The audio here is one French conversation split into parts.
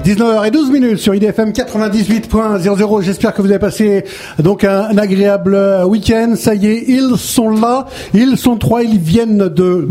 19h12 sur IDFM 98.00. J'espère que vous avez passé donc un agréable week-end. Ça y est, ils sont là. Ils sont trois. Ils viennent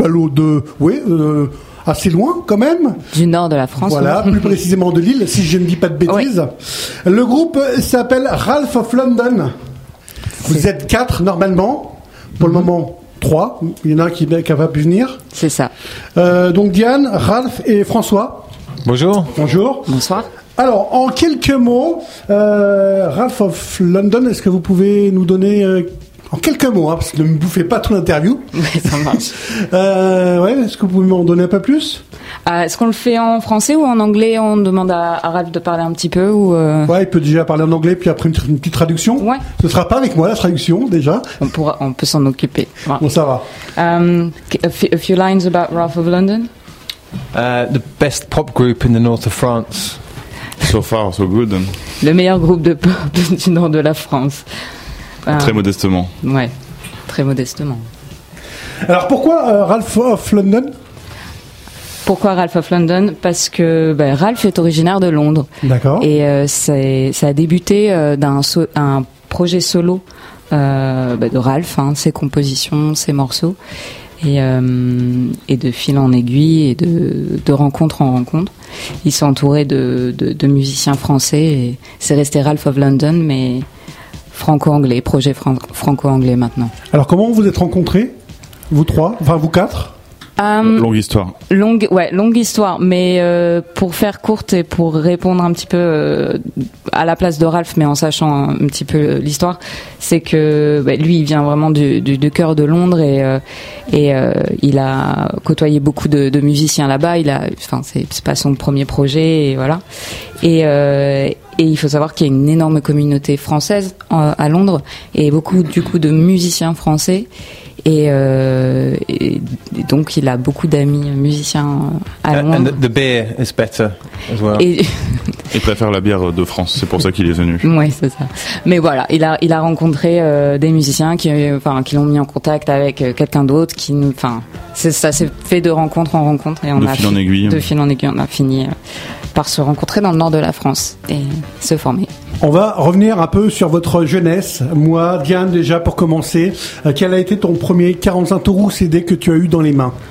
assez loin quand même. Du nord de la France. Voilà, plus précisément de Lille, si je ne dis pas de bêtises. Oui. Le groupe s'appelle Ralph of London. Vous êtes 4 normalement. Pour le moment, 3. Il y en a un qui va pu venir. C'est ça. Donc Diane, Ralph et François. Bonjour. Bonjour. Bonsoir. Alors, en quelques mots, Ralph of London, est-ce que vous pouvez nous donner, en quelques mots, parce que ne me bouffez pas toute l'interview. Oui, ça marche. Est-ce que vous pouvez m'en donner un peu plus? Est-ce qu'on le fait en français ou en anglais? On demande à Ralph de parler un petit peu ou Ouais, il peut déjà parler en anglais, puis après une petite traduction. Ouais. Ce sera pas avec moi, la traduction, déjà. On peut s'en occuper. Ouais. Bon, ça va. A few lines about Ralph of London. The best pop group in the north of France. So far, so good. Le meilleur groupe de pop du nord de la France. Très modestement. Ouais, très modestement. Alors pourquoi Ralph of London? Pourquoi Ralph of London? Parce que Ralph est originaire de Londres. D'accord. Et ça a débuté d'un projet solo de Ralph, ses compositions, ses morceaux. Et de fil en aiguille et de rencontre en rencontre. Il s'est entouré de musiciens français et c'est resté Ralph of London, mais franco-anglais, projet franco-anglais maintenant. Alors comment vous êtes rencontrés, vous trois, enfin vous quatre? Longue histoire. Longue histoire, mais pour faire courte et pour répondre un petit peu à la place de Ralph, mais en sachant un petit peu l'histoire, c'est que lui, il vient vraiment du cœur de Londres et il a côtoyé beaucoup de musiciens là-bas. C'est pas son premier projet, et voilà. Et il faut savoir qu'il y a une énorme communauté française à Londres et beaucoup du coup de musiciens français. Et donc il a beaucoup d'amis musiciens à Londres. And the beer is better as well. Il préfère la bière de France, c'est pour ça qu'il est venu. Oui, c'est ça. Mais voilà, il a rencontré des musiciens qui l'ont mis en contact avec quelqu'un d'autre. Ça s'est fait de rencontre en rencontre et de fil en aiguille, on a fini par se rencontrer dans le nord de la France et se former. On va revenir un peu sur votre jeunesse. Moi, Diane, déjà pour commencer, quel a été ton premier 45 tours CD que tu as eu dans les mains?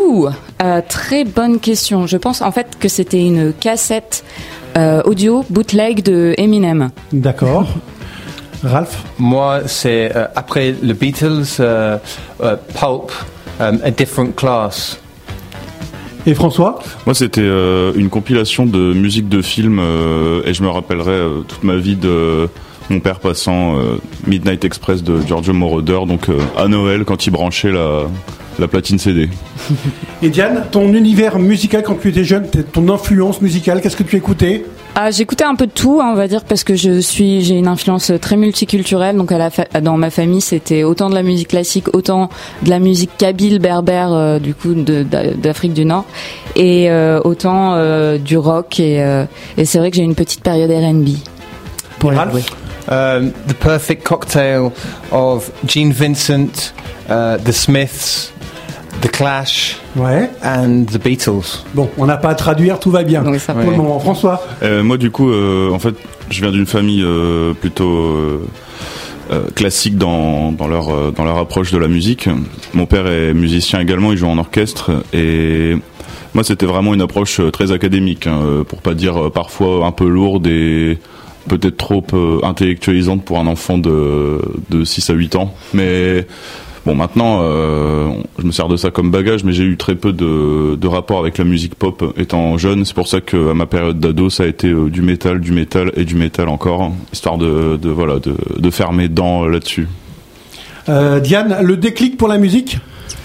Très bonne question. Je pense en fait que c'était une cassette audio bootleg de Eminem. D'accord. Ralph? Moi, c'est après le Beatles, Pulp, A Different Class. Et François? Moi, c'était une compilation de musique de film et je me rappellerai toute ma vie de mon père passant Midnight Express de Giorgio Moroder, donc à Noël quand il branchait la platine CD. Et Diane, ton univers musical quand tu étais jeune, ton influence musicale, qu'est-ce que tu écoutais? J'écoutais un peu de tout, on va dire, parce que j'ai une influence très multiculturelle. Donc dans ma famille, c'était autant de la musique classique, autant de la musique kabyle, berbère, du coup d'Afrique du Nord, et autant du rock. Et c'est vrai que j'ai une petite période R&B. Pour Ralph? The perfect cocktail of Gene Vincent, The Smiths, The Clash, and The Beatles. Bon, on n'a pas à traduire, tout va bien. Oui, ça pour le moment. François? Moi, du coup, en fait, je viens d'une famille plutôt classique dans leur approche de la musique. Mon père est musicien également, il joue en orchestre et moi, c'était vraiment une approche très académique, pour pas dire parfois un peu lourde et peut-être trop intellectualisante pour un enfant de 6 à 8 ans. Mais bon, maintenant, je me sers de ça comme bagage, mais j'ai eu très peu de rapport avec la musique pop étant jeune. C'est pour ça que à ma période d'ado, ça a été du métal et du métal encore, histoire de faire mes dents là-dessus. Diane, le déclic pour la musique?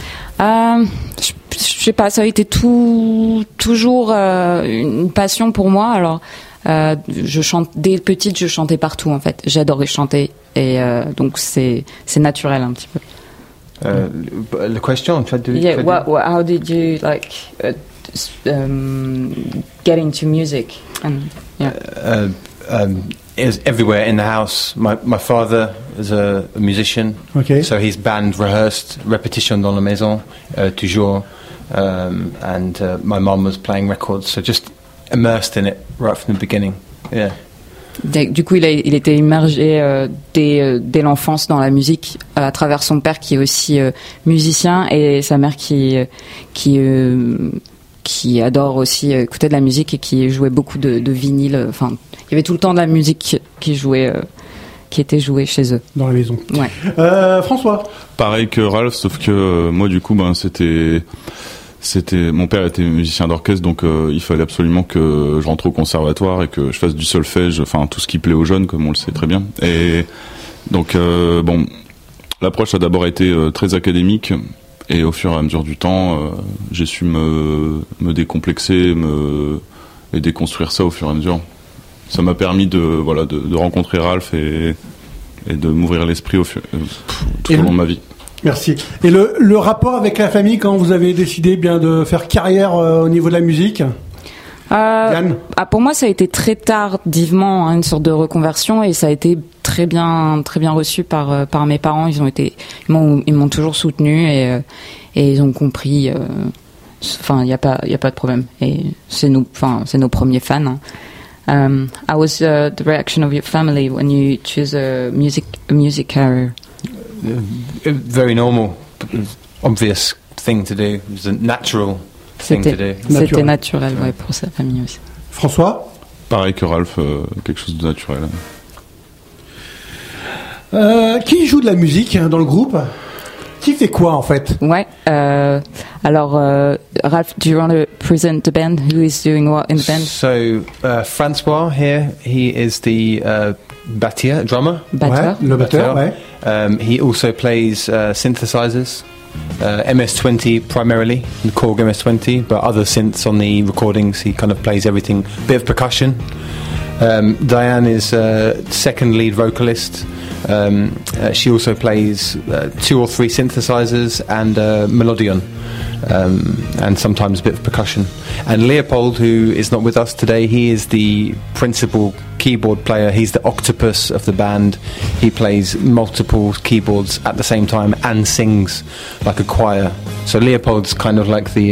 Je sais pas, ça a été toujours une passion pour moi. Alors, je chante dès petite, je chantais partout en fait. J'adorais chanter et donc c'est naturel un petit peu. The question, how did you get into music? It was everywhere in the house. My father is a musician, so his band rehearsed, répétition dans la maison, toujours, and my mom was playing records. So just immersed in it right from the beginning. Yeah. Du coup, il était immergé dès l'enfance dans la musique à travers son père qui est aussi musicien et sa mère qui adore aussi écouter de la musique et qui jouait beaucoup de vinyle. Enfin, il y avait tout le temps de la musique qui était jouée chez eux. Dans la maison. Ouais. François. Pareil que Ralph, sauf que moi du coup, mon père était musicien d'orchestre, donc il fallait absolument que je rentre au conservatoire et que je fasse du solfège, enfin tout ce qui plaît aux jeunes, comme on le sait très bien. Et donc l'approche a d'abord été très académique, et au fur et à mesure du temps, j'ai su me décomplexer, et déconstruire ça au fur et à mesure. Ça m'a permis de rencontrer Ralph et de m'ouvrir l'esprit tout au long de ma vie. Merci. Et le rapport avec la famille quand vous avez décidé bien de faire carrière au niveau de la musique? Yann? Pour moi, ça a été très tardivement une sorte de reconversion et ça a été très bien reçu par mes parents. Ils m'ont toujours soutenu et ils ont compris. Enfin, il y a pas de problème. Et c'est nos premiers fans. How was the reaction of your family when you choose a music career? Very normal, obvious thing to do. It was a natural thing to do. C'était naturel, ouais, pour sa famille aussi. François? Pareil que Ralph, quelque chose de naturel. Qui joue de la musique dans le groupe? Qui fait quoi en fait? Ouais. Alors, Ralph, do you want to present the band? Who is doing what in the band? So, Francois here, he is the batteur, drummer. Batteur. Ouais, le batteur, ouais. He also plays synthesizers, MS-20 primarily, the Korg MS-20, but other synths on the recordings. He kind of plays everything. Bit of percussion. Diane is second lead vocalist. She also plays 2 or 3 synthesizers and melodion, and sometimes a bit of percussion. And Leopold, who is not with us today, he is the principal keyboard player. He's the octopus of the band. He plays multiple keyboards at the same time and sings like a choir. So Leopold's kind of like the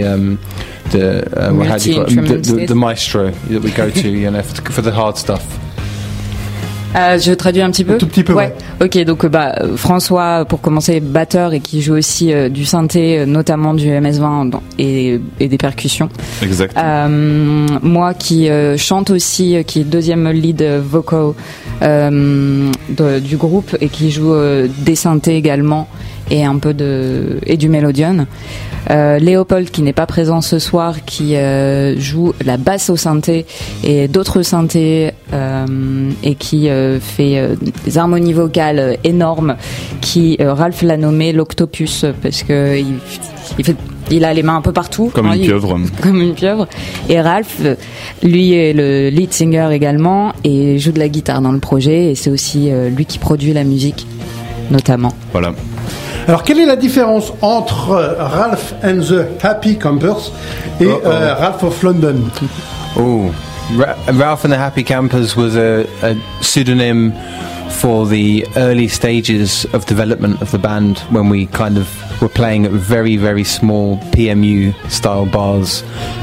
maestro that we go to, for the hard stuff. Je traduis un petit peu. Un tout petit peu. Ouais. Ok, donc François, pour commencer, batteur et qui joue aussi du synthé, notamment du MS-20 et des percussions. Exact. Moi qui chante aussi, qui est deuxième lead vocal du groupe et qui joue des synthés également et un peu et du mélodion. Léopold qui n'est pas présent ce soir, qui joue la basse au synthé et d'autres synthés et qui fait des harmonies vocales énormes, qui Ralph l'a nommé l'octopus parce que il a les mains un peu partout. Comme une pieuvre. Comme une pieuvre. Et Ralph, lui est le lead singer également et joue de la guitare dans le projet et c'est aussi lui qui produit la musique notamment. Voilà. Alors, quelle est la différence entre Ralph and the Happy Campers et Ralph of London? Oh, Ralph and the Happy Campers was a pseudonym for the early stages of development of the band when we kind of were playing at very, very small PMU style bars.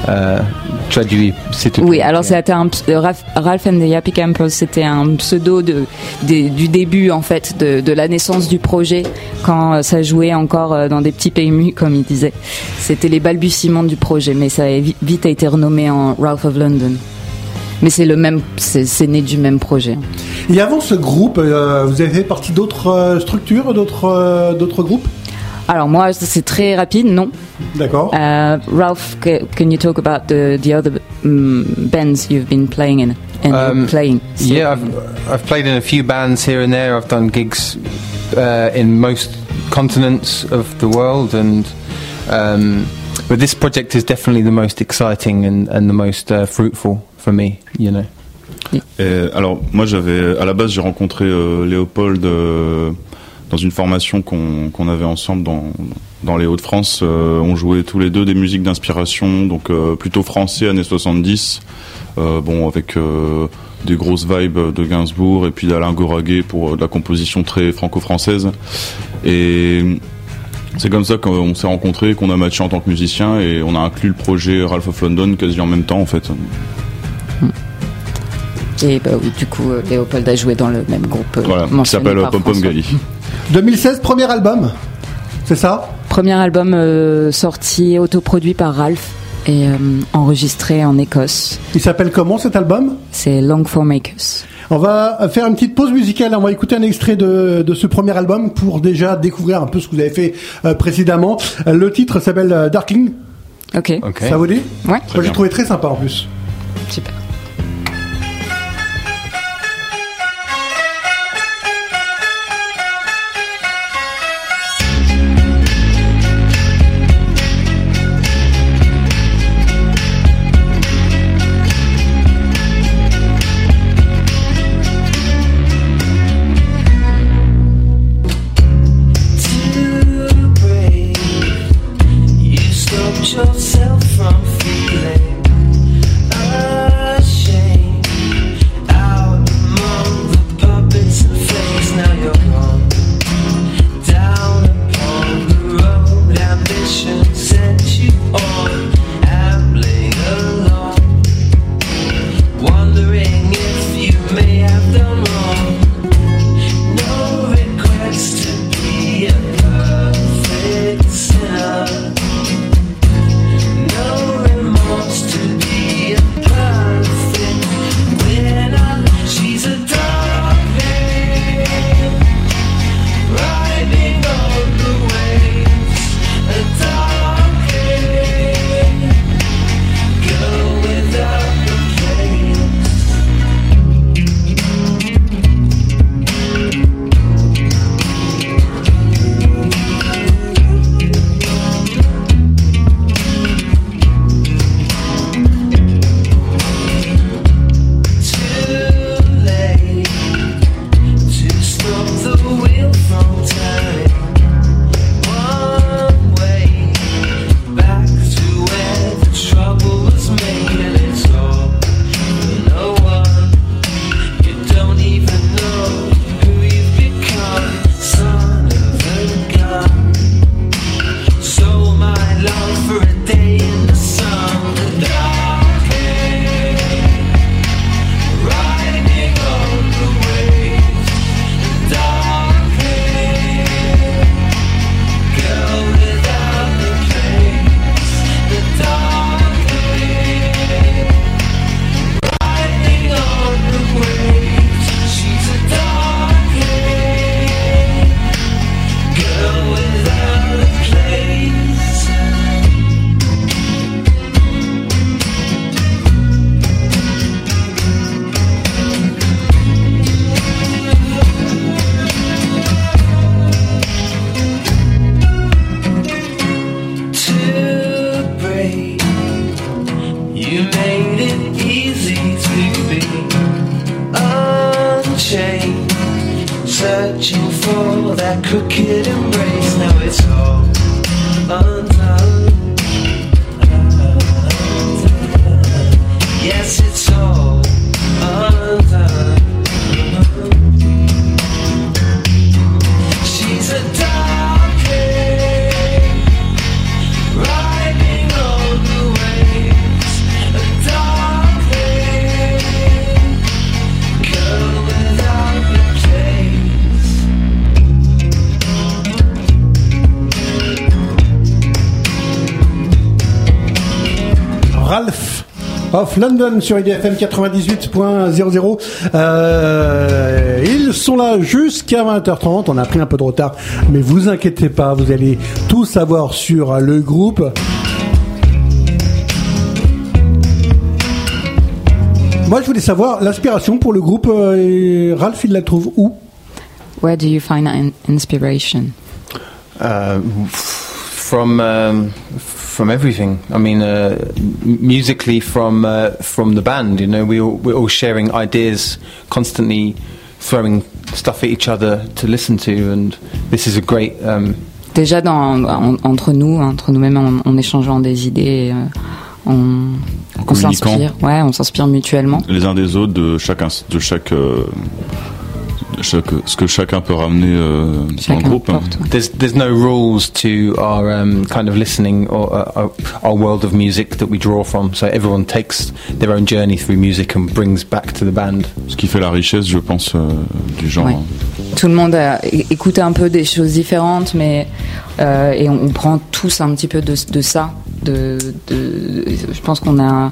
Oui, alors c'était Ralph and the Happy Campers, c'était un pseudo du début en fait de la naissance du projet quand ça jouait encore dans des petits PMU comme il disait. C'était les balbutiements du projet, mais ça a vite été renommé en Ralph of London. Mais c'est c'est né du même projet. Et avant ce groupe, vous avez fait partie d'autres structures, d'autres groupes? Alors moi, c'est très rapide, non. D'accord. Ralph, can you talk about the other bands you've been playing in and playing? Yeah, I've played in a few bands here and there. I've done gigs in most continents of the world, and but this project is definitely the most exciting and the most fruitful for me, Et alors moi à la base j'ai rencontré Léopold dans une formation qu'on avait ensemble dans les Hauts-de-France. On jouait tous les deux des musiques d'inspiration, donc plutôt français années 70, avec des grosses vibes de Gainsbourg et puis d'Alain Goraguet pour de la composition très franco-française. Et c'est comme ça qu'on s'est rencontrés, qu'on a matché en tant que musicien et on a inclus le projet Ralph of London quasi en même temps en fait. Et oui, du coup, Léopold a joué dans le même groupe. Voilà, qui s'appelle Pom Pom Gali. 2016, premier album, c'est ça? Premier album sorti, autoproduit par Ralph et enregistré en Écosse. Il s'appelle comment cet album? C'est Long for Makers. On va faire une petite pause musicale. On va écouter un extrait de ce premier album pour déjà découvrir un peu ce que vous avez fait précédemment. Le titre s'appelle Darkling. Ok. Ça vous dit? Ouais. Moi, j'ai trouvé très sympa en plus. Super. Yourself from feeling ashamed out among the puppets and fakes. Now you're gone down upon the road ambition sent you on, ambling along, wondering if you may have done wrong. No regrets to be a perfect sinner, to be a perfect winner. She's a darling, riding on the waves. A darling, girl without the searching for that crooked embrace. Now it's all undone. Yes, it's all undone. She's a darling, riding on the waves. A darling, girl without the place. Ralph of London sur IDFM 98.00. Ils sont là jusqu'à 20h30. On a pris un peu de retard, mais vous inquiétez pas, vous allez tout savoir sur le groupe. Moi, je voulais savoir l'inspiration pour le groupe. Ralph, il la trouve où? Where do you find inspiration? From everything. I mean, musically from the band. You know, we're all sharing ideas, constantly throwing stuff at each other to listen to, and this is a great. Déjà entre nous-mêmes, en échangeant des idées, on s'inspire. Ouais, on s'inspire mutuellement. Les uns des autres, de chaque ce que chacun peut ramener dans le Chacun groupe. porte, ouais. There's no rules to our kind of listening or our world of music that we draw from. So everyone takes their own journey through music and brings back to the band. Ce qui fait la richesse, je pense, du genre. Ouais. Tout le monde a écouté un peu des choses différentes, mais et on prend tous un petit peu de ça. Je pense qu'on a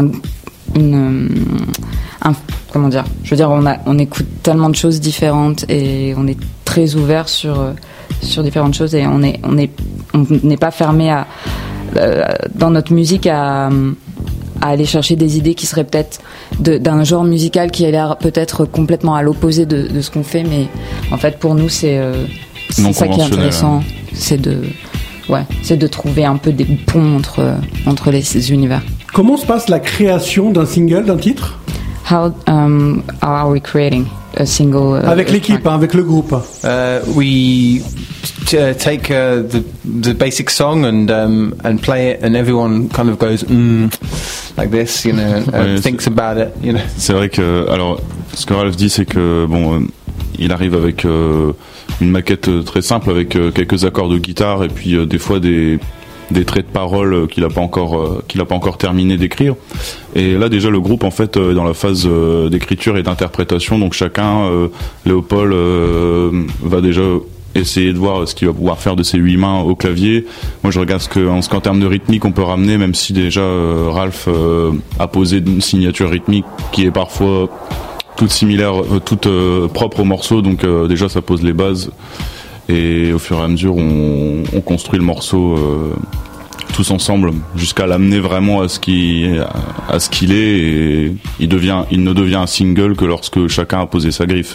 comment dire, je veux dire, on écoute tellement de choses différentes et on est très ouvert sur différentes choses et on n'est pas fermé dans notre musique à aller chercher des idées qui seraient peut-être d'un genre musical qui a l'air peut-être complètement à l'opposé de ce qu'on fait, mais en fait pour nous c'est ça qui est intéressant, c'est de trouver un peu des ponts entre les univers. Comment se passe la création d'un single, d'un titre? How are we creating a single? Avec l'équipe, hein, avec le groupe. We take the basic song and play it, and everyone kind of goes like this, you know, and thinks about it, you know. C'est vrai que, alors, ce que Ralph dit, c'est que bon, il arrive avec une maquette très simple, avec quelques accords de guitare et puis des fois des traits de parole qu'il a pas encore terminé d'écrire. Et là déjà le groupe en fait est dans la phase d'écriture et d'interprétation, donc chacun, Léopold va déjà essayer de voir ce qu'il va pouvoir faire de ses 8 mains au clavier. Moi je regarde ce qu'en termes de rythmique on peut ramener, même si déjà Ralph a posé une signature rythmique qui est parfois toute similaire, toute propre au morceau, donc déjà ça pose les bases. Et au fur et à mesure, on construit le morceau tous ensemble jusqu'à l'amener vraiment à ce qu'il est. Et il ne devient un single que lorsque chacun a posé sa griffe.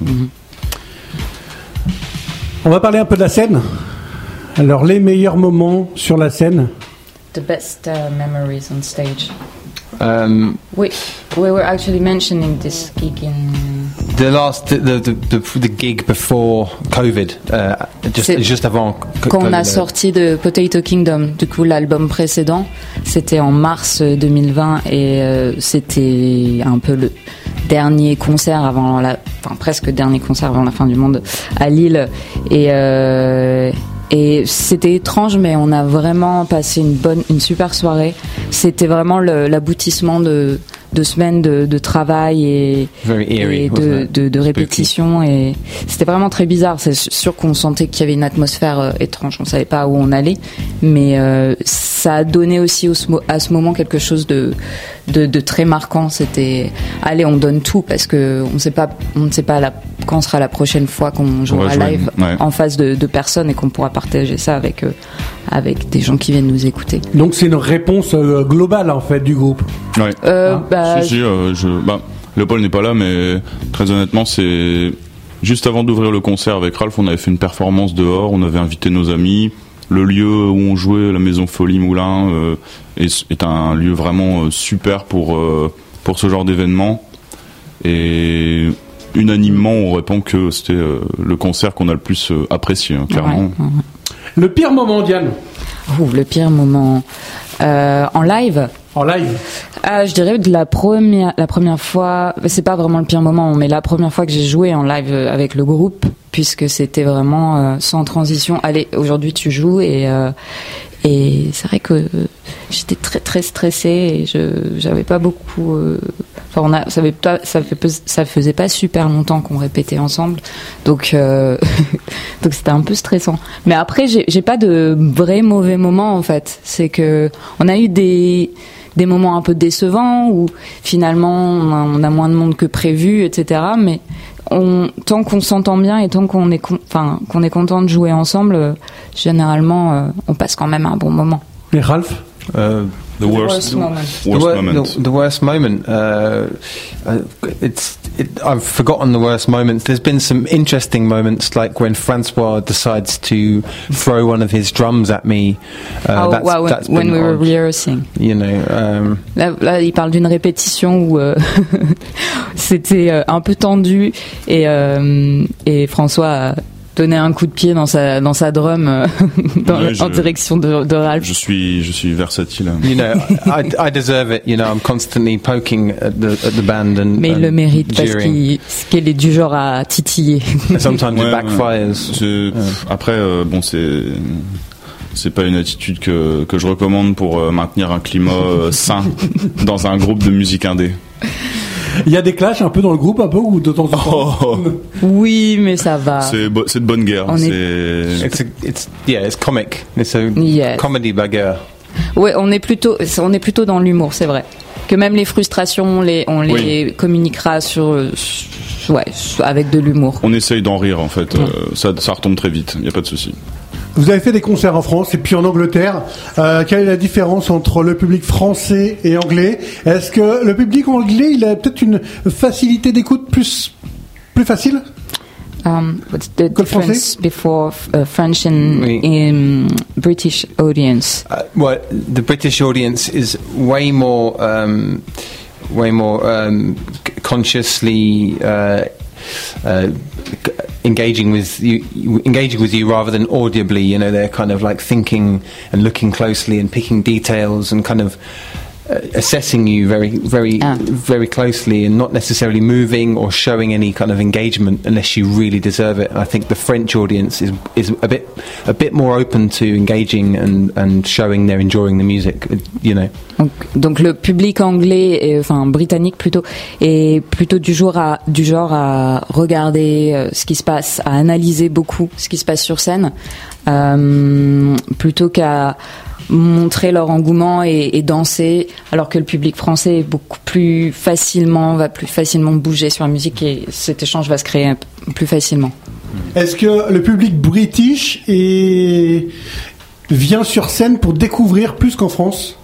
On va parler un peu de la scène. Alors, les meilleurs moments sur la scène. The best memories on stage. We were actually mentioning this gig in the gig before COVID, juste avant quand COVID. on a sorti de Potato Kingdom, du coup l'album précédent, c'était en mars 2020 et c'était un peu le dernier concert presque dernier concert avant la fin du monde à Lille et c'était étrange, mais on a vraiment passé une super soirée. C'était vraiment l'aboutissement de semaines de travail et de répétition, et c'était vraiment très bizarre. C'est sûr qu'on sentait qu'il y avait une atmosphère étrange, on savait pas où on allait, mais ça a donné aussi à ce moment quelque chose de très marquant. C'était allez, on donne tout parce que on ne sait pas quand sera la prochaine fois qu'on jouera live en face de personnes et qu'on pourra partager ça avec des gens qui viennent nous écouter. Donc c'est une réponse globale en fait du groupe. Ouais. Léopold n'est pas là, mais très honnêtement, c'est juste avant d'ouvrir le concert avec Ralph, on avait fait une performance dehors, on avait invité nos amis. Le lieu où on jouait, la maison Folie Moulin, est un lieu vraiment super pour ce genre d'événement. Et unanimement, on répond que c'était le concert qu'on a le plus apprécié, hein, clairement. Ouais. Le pire moment, Diane? Le pire moment en live. En live? Je dirais de la première fois. C'est pas vraiment le pire moment, mais la première fois que j'ai joué en live avec le groupe, puisque c'était vraiment sans transition. Allez, aujourd'hui tu joues et c'est vrai que j'étais très très stressée et j'avais pas beaucoup. Ça faisait pas super longtemps qu'on répétait ensemble, donc c'était un peu stressant. Mais après j'ai pas de vrais mauvais moments en fait. C'est que on a eu des moments un peu décevants où finalement on a moins de monde que prévu, etc. Mais tant qu'on s'entend bien et tant qu'on est content de jouer ensemble, généralement on passe quand même un bon moment. Et Ralph? The worst moment. I've forgotten the worst moments. There's been some interesting moments, like when Francois decides to throw one of his drums at me. That's when we were odd. rehearsing. You know. Là, il parle d'une répétition où c'était un peu tendu et François donner un coup de pied dans sa drum en direction de Ralph. Je suis versatile. You know, I deserve it. You know, I'm constantly poking at the band and. Mais il le mérite parce jeering. qu'il est du genre à titiller. Sometimes it backfires. Après, bon, c'est pas une attitude que je recommande pour maintenir un climat sain dans un groupe de musique indé. Il y a des clashs un peu dans le groupe, un peu, ou de temps en temps. Oui, mais ça va. C'est de bonne guerre. It's comic. It's a comedy bagarre. Ouais, on est plutôt dans l'humour, c'est vrai. Que même les frustrations, on les communiquera avec de l'humour. On essaye d'en rire, en fait. Ça retombe très vite. Il y a pas de souci. Vous avez fait des concerts en France et puis en Angleterre. Quelle est la différence entre le public français et anglais? Est-ce que le public anglais, il a peut-être une facilité d'écoute plus facile? What's the difference before French and British audience? Well, the British audience is way more consciously engaging with you rather than audibly. You know, they're kind of like thinking and looking closely and picking details and kind of assessing you very closely, and not necessarily moving or showing any kind of engagement unless you really deserve it. I think the French audience is a bit more open to engaging and showing they're enjoying the music, you know. Donc le public anglais, enfin britannique plutôt, est plutôt du genre à regarder ce qui se passe, à analyser beaucoup ce qui se passe sur scène, plutôt qu'à montrer leur engouement et danser, alors que le public français va plus facilement bouger sur la musique et cet échange va se créer plus facilement. Est-ce que le public british vient sur scène pour découvrir plus qu'en France?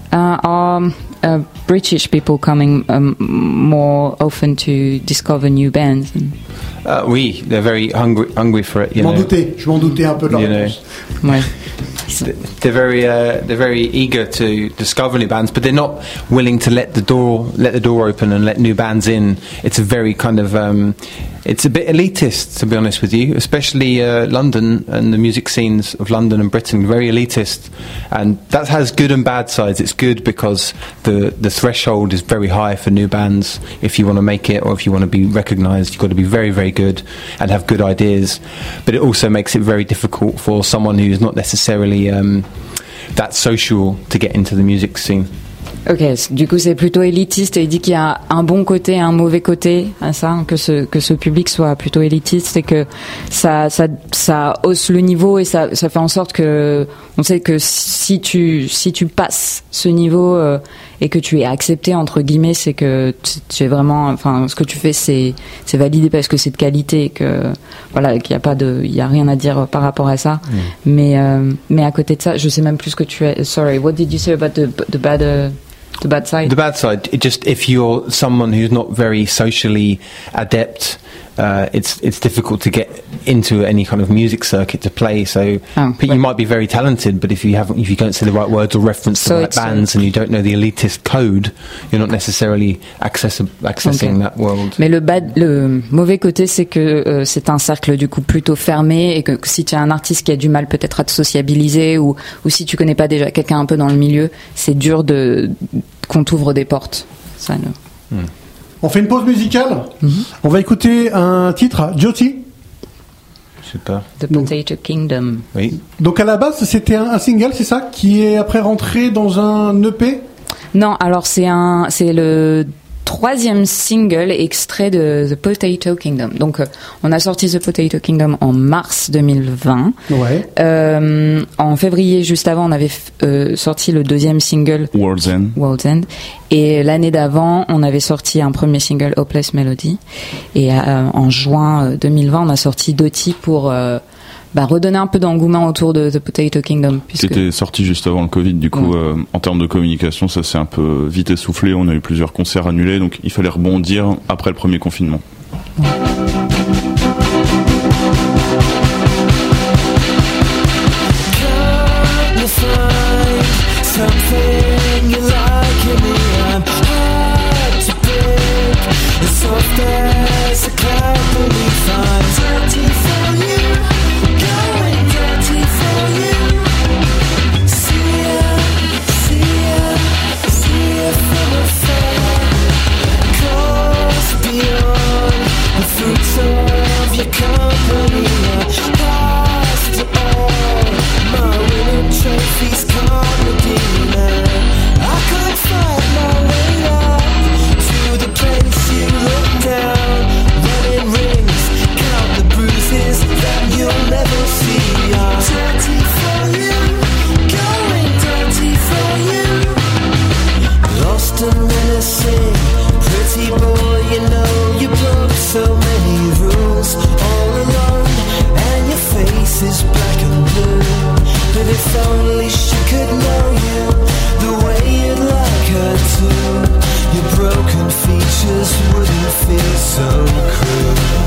Are British people coming more often to discover new bands? Oui, they're very hungry for it. Je m'en doutais un peu de la réponse. Ouais. They're very eager to discover new bands, but they're not willing to let the door open and let new bands in. It's a very kind of it's a bit elitist, to be honest with you, especially London and the music scenes of London and Britain, very elitist, and that has good and bad sides. It's good because the threshold is very high for new bands. If you want to make it or if you want to be recognised, you've got to be very, very good and have good ideas, but it also makes it very difficult for someone who's not necessarily that social to get into the music scene. Ok, du coup c'est plutôt élitiste et il dit qu'il y a un bon côté et un mauvais côté à ça, que ce public soit plutôt élitiste et que ça hausse le niveau et ça fait en sorte que on sait que si tu passes ce niveau et que tu es accepté entre guillemets, c'est que tu es vraiment, enfin ce que tu fais c'est validé parce que c'est de qualité et que voilà, qu'il y a rien à dire par rapport à ça. Mais à côté de ça, je sais même plus ce que tu as. Sorry, what did you say about the bad side? The bad side, just if you're someone who's not very socially adept, it's difficult to get into any kind of music circuit to play. So you might be very talented, but if you don't say the right words or reference the right bands and you don't know the elitist code, you're not necessarily accessing that world. Mais le mauvais côté, c'est que c'est un cercle du coup plutôt fermé et que si tu es un artiste qui a du mal peut-être à te sociabiliser ou si tu connais pas déjà quelqu'un un peu dans le milieu, c'est dur qu'on t'ouvre des portes. Ça, On fait une pause musicale. On va écouter un titre, Jyoti. Super. The Potato Kingdom. Oui. Donc à la base, c'était un single, c'est ça, qui est après rentré dans un EP? Non, alors c'est le troisième single extrait de The Potato Kingdom. Donc on a sorti The Potato Kingdom en mars 2020. Ouais. En février, juste avant, on avait sorti le deuxième single World's End. Et l'année d'avant, on avait sorti un premier single Hopeless Melody. Et en juin 2020, on a sorti Doti pour redonner un peu d'engouement autour de The Potato Kingdom. C'était sorti juste avant le Covid, du coup, en termes de communication, ça s'est un peu vite essoufflé. On a eu plusieurs concerts annulés, donc il fallait rebondir après le premier confinement. Ouais. There's a cloud beneath eyes, empty for you. just wouldn't feel so crude.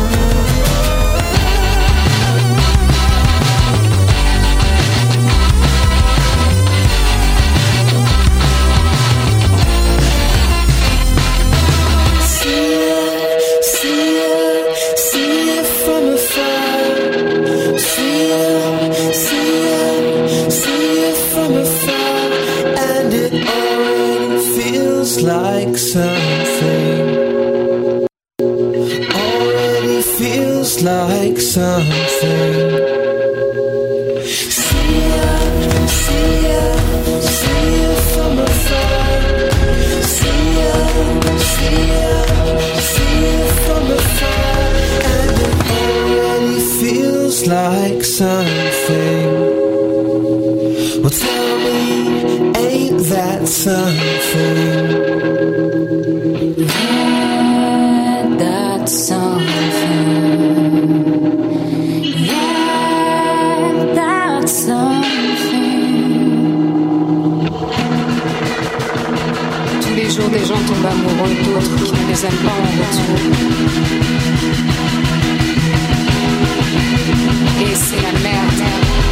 Like something already feels like something. See ya from afar. See ya from afar, and it already feels like something. Well, tell me, ain't that something? Des gens tombent amoureux d'autres qui ne les aiment pas en retour. Et c'est la merde.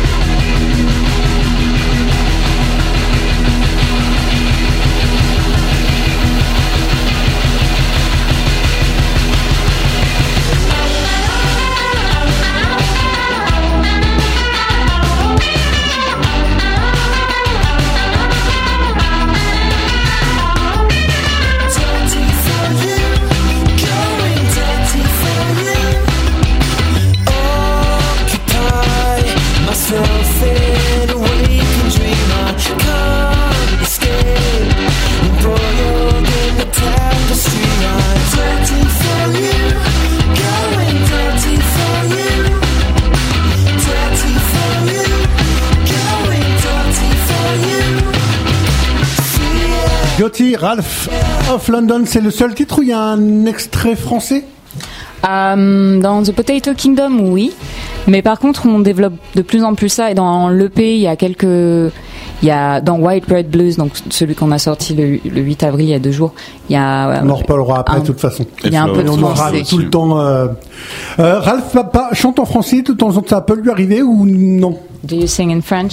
Gotti, Ralph of London, c'est le seul titre où il y a un extrait français? Dans The Potato Kingdom, oui. Mais par contre, on développe de plus en plus ça. Et dans l'EP, il y a dans White Bread Blues, donc celui qu'on a sorti le 8 avril, il y a 2 jours, il y a... On en reparlera après, de toute façon. Il y a un peu de on aura français. tout le temps... Ralph Papa chante en français, de temps en temps, ça peut lui arriver ou non? Do you sing in French?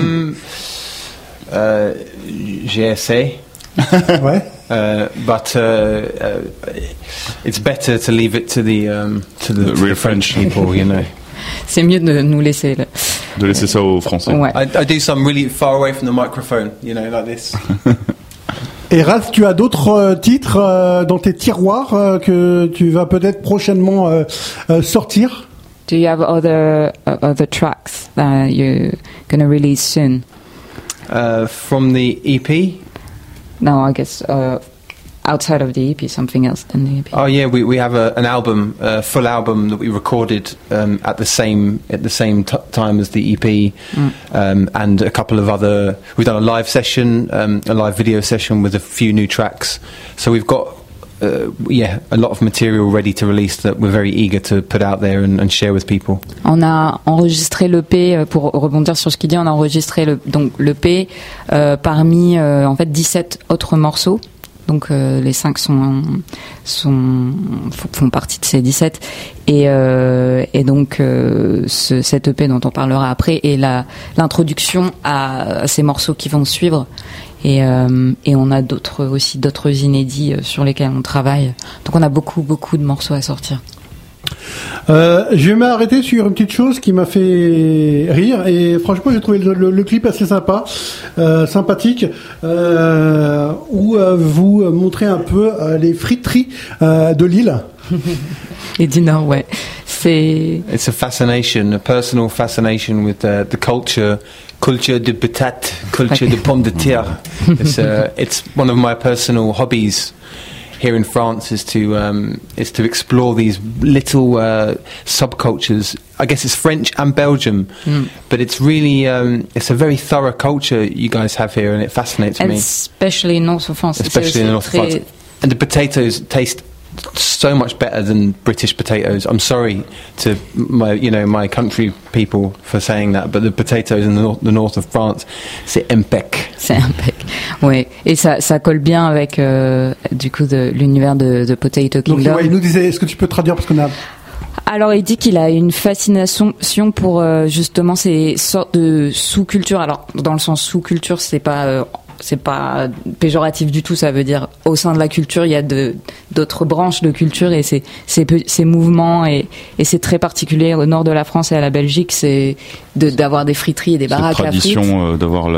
J'ai essayé. Ouais. But it's better to leave it to the real French people, you know. C'est mieux de nous laisser de laisser ça aux Français. Ouais. I do some really far away from the microphone, you know, like this. Et Ralph, tu as d'autres titres dans tes tiroirs que tu vas peut-être prochainement sortir? Do you have other tracks that you're going to release soon? From the EP? No, I guess outside of the EP, something else than the EP. Oh yeah, we have an album, a full album that we recorded at the same time as the EP, and a couple of other. We've done a live session, a live video session with a few new tracks. So we've got a lot of material ready to release that we're very eager to put out there and share with people. On a enregistré l'EP, pour rebondir sur ce qu'il dit, on a enregistré l'EP parmi en fait 17 autres morceaux. Donc les 5 font partie de ces 17 et donc cette EP dont on parlera après est l'introduction à ces morceaux qui vont suivre. Et on a d'autres inédits sur lesquels on travaille. Donc on a beaucoup de morceaux à sortir. Je vais m'arrêter sur une petite chose qui m'a fait rire et franchement j'ai trouvé le clip assez sympathique où vous montrez un peu les friteries de Lille. Et du Nord, ouais. It's a personal fascination with the culture de patate, culture de pomme de terre. It's one of my personal hobbies here in France is to explore these little subcultures. I guess it's French and Belgium, but it's really it's a very thorough culture you guys have here, and it fascinates me. Especially in north of France. Especially in the north of France. And the potatoes taste so much better than British potatoes. I'm sorry to my country people for saying that, but the potatoes in the north of France, c'est impec. C'est impec. Ouais, et ça colle bien avec du coup l'univers de Potato Donc Kingdom. ouais, il nous disait, est-ce que tu peux traduire parce qu'on a... Alors il dit qu'il a une fascination pour justement ces sortes de sous-cultures. Alors dans le sens sous-culture, c'est pas péjoratif du tout. Ça veut dire au sein de la culture, il y a d'autres branches de culture et ces mouvements et c'est très particulier au nord de la France et à la Belgique, c'est d'avoir des friteries et des baraques à frites. Cette tradition d'avoir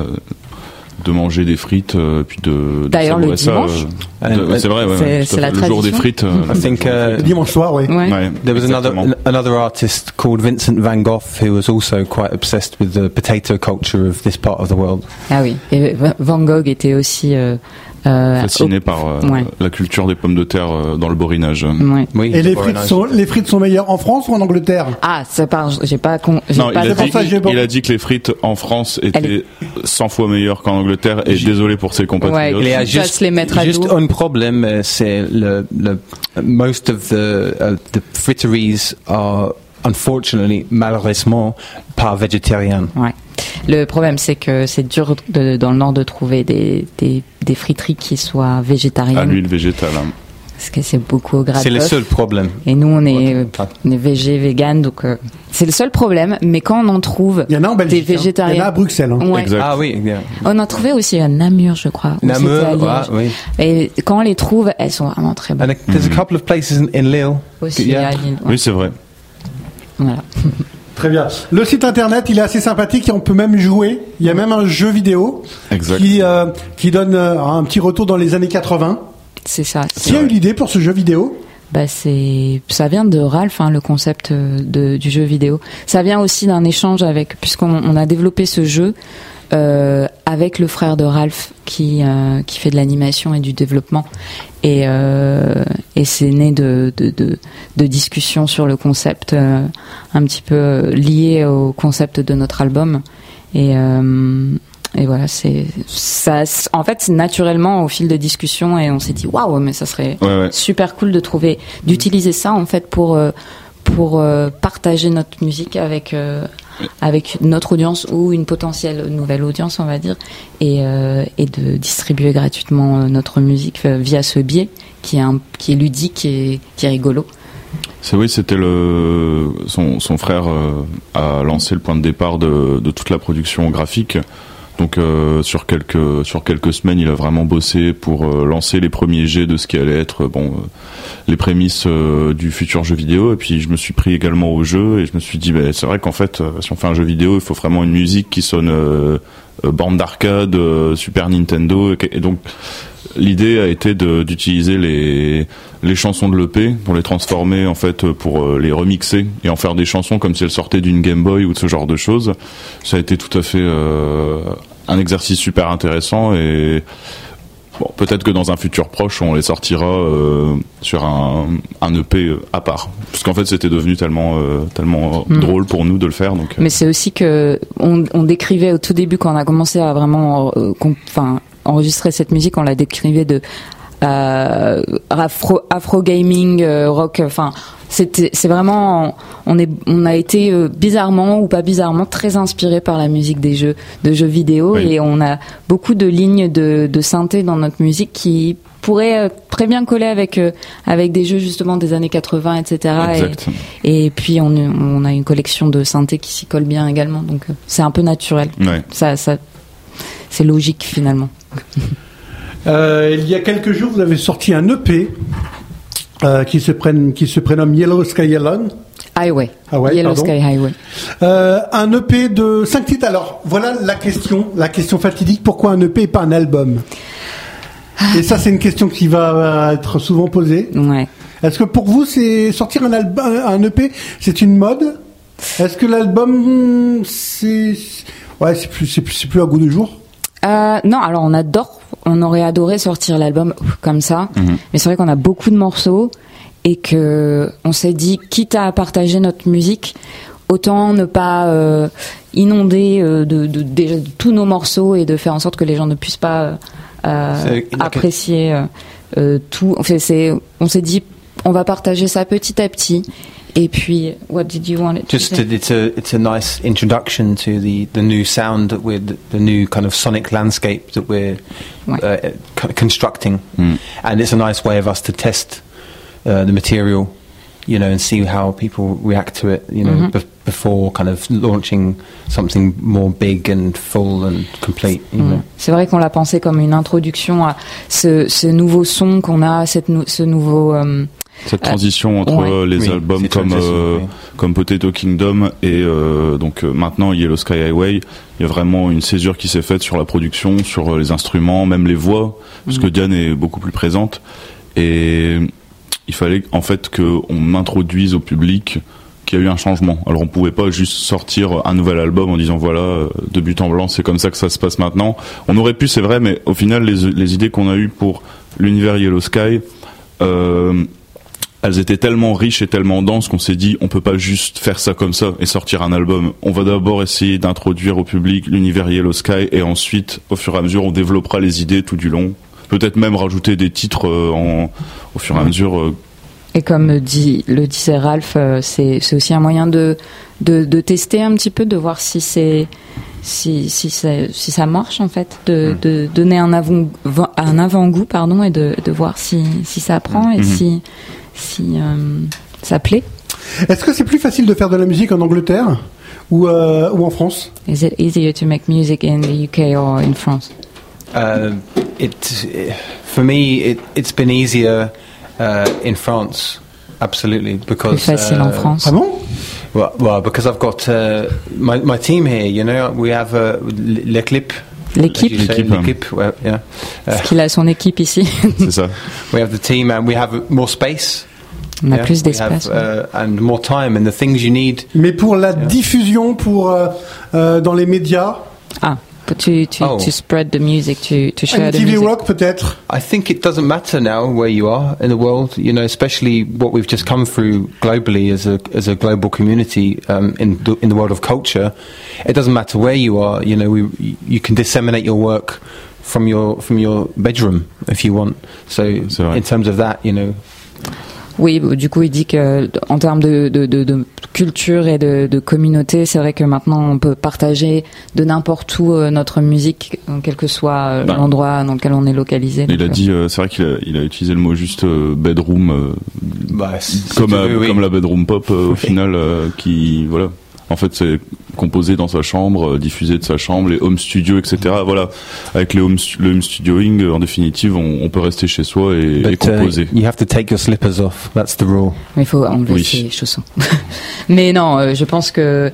de manger des frites puis de D'ailleurs, le dimanche. C'est vrai, ouais, c'est la le jour des tradition. frites. I think Le dimanche soir, oui. Ouais. Ouais, there was exactement. another artist called Vincent van Gogh who was also quite obsessed with the potato culture of this part of the world. Ah oui, et Van Gogh était aussi Fasciné par ouais. la culture des pommes de terre dans le borinage. Ouais. Oui, Et les very frites, nice. les frites sont meilleures en France ou en Angleterre? Ah, ça part. J'ai pas. Non, pas il a, pour ça que j'ai dit, il a dit que les frites en France étaient 100 fois meilleures qu'en Angleterre et désolé pour ses compatriotes. Ouais. Il y a Il va se les mettre à juste dos. un problème, c'est le most of the friteries are unfortunately, malheureusement, pas végétariennes. Ouais. Le problème, c'est que c'est dur dans le Nord de trouver des friteries qui soient végétariennes. À l'huile végétale. Hein. Parce que c'est beaucoup au gras C'est de le bœuf. seul problème. Et nous, on est végé, vegan, donc c'est le seul problème. Mais quand on en trouve Il y en a en des Belgique. Il y en végétariens, a à Bruxelles. Hein. ouais. Exact. Ah oui, bien. On en trouvait aussi à Namur, je crois. où Namur, c'était à Liège. ah, oui. Et quand on les trouve, elles sont vraiment très bonnes. And there's a couple of places in Lille. Aussi Yeah. à Lille. Ouais. Oui, c'est vrai. Voilà. Très bien. Le site internet, il est assez sympathique et on peut même jouer. Il y a même un jeu vidéo Exact. qui donne un petit retour dans les années 80. C'est ça. Qui a eu l'idée pour ce jeu vidéo? Bah ça vient de Ralph, hein, le concept du jeu vidéo. Ça vient aussi d'un échange puisqu'on a développé ce jeu avec le frère de Ralph qui fait de l'animation et du développement et c'est né de discussions sur le concept un petit peu lié au concept de notre album et voilà, c'est ça. En fait, naturellement, au fil de discussions, et on s'est dit, waouh, mais ça serait Ouais. super cool d'utiliser ça en fait pour partager notre musique avec notre audience ou une potentielle nouvelle audience, on va dire, et de distribuer gratuitement notre musique via ce biais qui est ludique et qui est rigolo. C'était son frère a lancé le point de départ de toute la production graphique. Donc sur quelques semaines, il a vraiment bossé pour lancer les premiers jets de ce qui allait être les prémices du futur jeu vidéo. Et puis je me suis pris également au jeu et je me suis dit c'est vrai qu'en fait si on fait un jeu vidéo, il faut vraiment une musique qui sonne bande d'arcade, Super Nintendo. Et donc l'idée a été d'utiliser les chansons de l'EP pour les transformer en fait, pour les remixer et en faire des chansons comme si elles sortaient d'une Game Boy ou de ce genre de choses. Ça a été tout à fait un exercice super intéressant et peut-être que dans un futur proche on les sortira sur un EP à part, parce qu'en fait c'était devenu tellement drôle pour nous de le faire. Donc mais c'est aussi que on décrivait au tout début, quand on a commencé à vraiment enregistrer cette musique, on la décrivait de afro gaming, rock, c'est vraiment, on a été bizarrement ou pas bizarrement très inspiré par la musique de jeux vidéo. Oui. Et on a beaucoup de lignes de synthé dans notre musique qui pourraient très bien coller avec des jeux justement des années 80, etc. Exact. Et puis on a une collection de synthé qui s'y colle bien également, donc c'est un peu naturel. Ouais. Ça c'est logique finalement. Il y a quelques jours, vous avez sorti un EP qui se prénomme Yellow Sky Alone. Highway. Yellow Sky Highway. Un EP de 5 titres. Alors, voilà la question fatidique. Pourquoi un EP et pas un album? Et ça, c'est une question qui va être souvent posée. Ouais. Est-ce que pour vous, c'est sortir un EP, c'est une mode? Est-ce que l'album, c'est plus à goût de jour? Non, alors on aurait adoré sortir l'album comme ça, mais c'est vrai qu'on a beaucoup de morceaux et que on s'est dit, quitte à partager notre musique, autant ne pas inonder de tous nos morceaux et de faire en sorte que les gens ne puissent pas apprécier tout. On s'est dit, on va partager ça petit à petit Et puis, what did you want it to Just say? it's a nice introduction to the new sound that the new kind of sonic landscape that we're constructing, and it's a nice way of us to test the material, you know, and see how people react to it, you know, before kind of launching something more big and full and complete. You know. C'est vrai qu'on l'a pensé comme une introduction à ce nouveau son qu'on a, ce nouveau. Cette transition entre les albums comme Potato Kingdom et maintenant Yellow Sky Highway, il y a vraiment une césure qui s'est faite sur la production, sur les instruments, même les voix, parce que Diane est beaucoup plus présente, et il fallait en fait qu'on introduise au public qu'il y a eu un changement. Alors on pouvait pas juste sortir un nouvel album en disant voilà, de but en blanc, c'est comme ça que ça se passe maintenant. On aurait pu, c'est vrai, mais au final les idées qu'on a eues pour l'univers Yellow Sky, elles étaient tellement riches et tellement denses qu'on s'est dit on peut pas juste faire ça comme ça et sortir un album. On va d'abord essayer d'introduire au public l'univers Yellow Sky, et ensuite au fur et à mesure on développera les idées tout du long. Peut-être même rajouter des titres au fur et à mesure. Et comme le disait Ralph, c'est aussi un moyen de tester un petit peu, de voir si ça marche en fait, de donner un avant-goût et de voir si ça prend et si ça plaît. Est-ce que c'est plus facile de faire de la musique en Angleterre ou en France? Is it easier to make music in the UK or in France? For me, it's been easier in France, absolutely, because plus facile en France. Ah bon? Well, because I've got my team here. You know, we have l'équipe. L'équipe. Yeah. Parce qu'il a son équipe ici. C'est ça. We have the team, and we have more space. On a plus d'espace. And more time, and the things you need. Mais pour la diffusion, dans les médias. To spread the music, to share the TV music. Rock peut-être. I think it doesn't matter now where you are in the world, you know, especially what we've just come through globally as a global community in the world of culture. It doesn't matter where you are, you know, you can disseminate your work from your bedroom if you want. So in terms of that, you know. Oui, du coup, il dit que en termes de culture et de communauté, c'est vrai que maintenant on peut partager de n'importe où notre musique, quel que soit l'endroit dans lequel on est localisé. Il a dit, c'est vrai qu'il a utilisé le mot juste bedroom, comme la bedroom pop au final, qui voilà. En fait, c'est composé dans sa chambre, diffusé de sa chambre, les home studios, etc. Voilà, avec le home studioing, en définitive, on peut rester chez soi et composer. You have to take your slippers off. That's the rule. Il faut enlever ses chaussons. Mais non, je pense que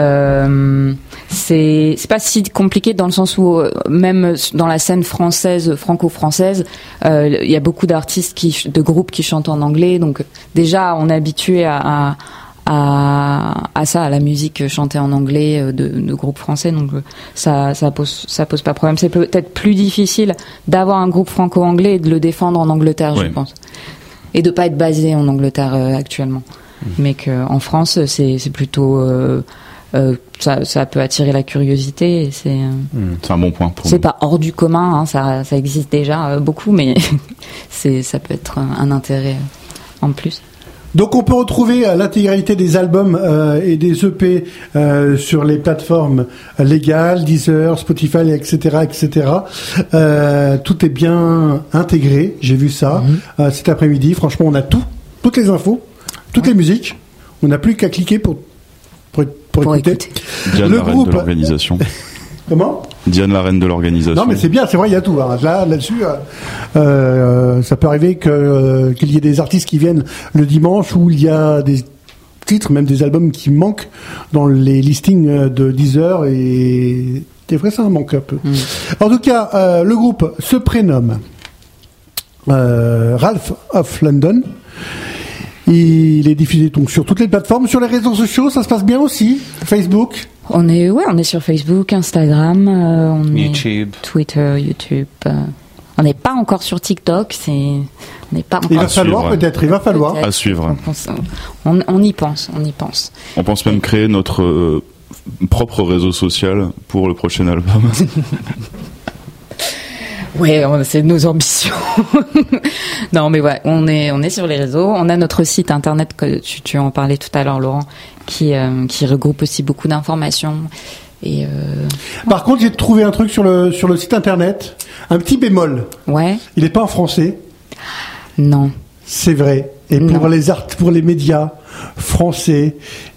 c'est pas si compliqué dans le sens où même dans la scène française, franco-française, il y a beaucoup d'artistes de groupes qui chantent en anglais. Donc déjà, on est habitué à ça, à la musique chantée en anglais de groupes français, donc ça pose pas problème. C'est peut-être plus difficile d'avoir un groupe franco-anglais et de le défendre en Angleterre, je pense, et de pas être basé en Angleterre actuellement, mais qu'en France c'est plutôt ça peut attirer la curiosité, et c'est un bon point pour c'est pas hors du commun, hein, ça existe déjà beaucoup, mais ça peut être un intérêt en plus. Donc on peut retrouver l'intégralité des albums et des EP sur les plateformes légales, Deezer, Spotify, etc., etc. Tout est bien intégré. J'ai vu ça cet après-midi. Franchement, on a toutes les infos, toutes les musiques. On n'a plus qu'à cliquer pour écouter. Diane, la reine de l'organisation. Comment ? Diane, la reine de l'organisation. Non, mais c'est bien, c'est vrai, il y a tout. Hein. Là-dessus, ça peut arriver qu'il y ait des artistes qui viennent le dimanche où il y a des titres, même des albums qui manquent dans les listings de Deezer, et des fois ça en manque un peu. En tout cas, le groupe se prénomme Ralph of London. Il est diffusé donc sur toutes les plateformes, sur les réseaux sociaux, ça se passe bien aussi. Facebook. On est sur Facebook, Instagram, YouTube, Twitter, YouTube. On n'est pas encore sur TikTok, on n'est pas encore. Il va falloir peut-être. À suivre. On y pense. On pense même créer notre propre réseau social pour le prochain album. Ouais, c'est nos ambitions. Non, mais ouais, on est sur les réseaux. On a notre site internet que tu en parlais tout à l'heure, Laurent, qui regroupe aussi beaucoup d'informations. Et Par contre, j'ai trouvé un truc sur le site internet, un petit bémol. ouais, Il n'est pas en français, non. c'est vrai. Et Non. pour les médias français,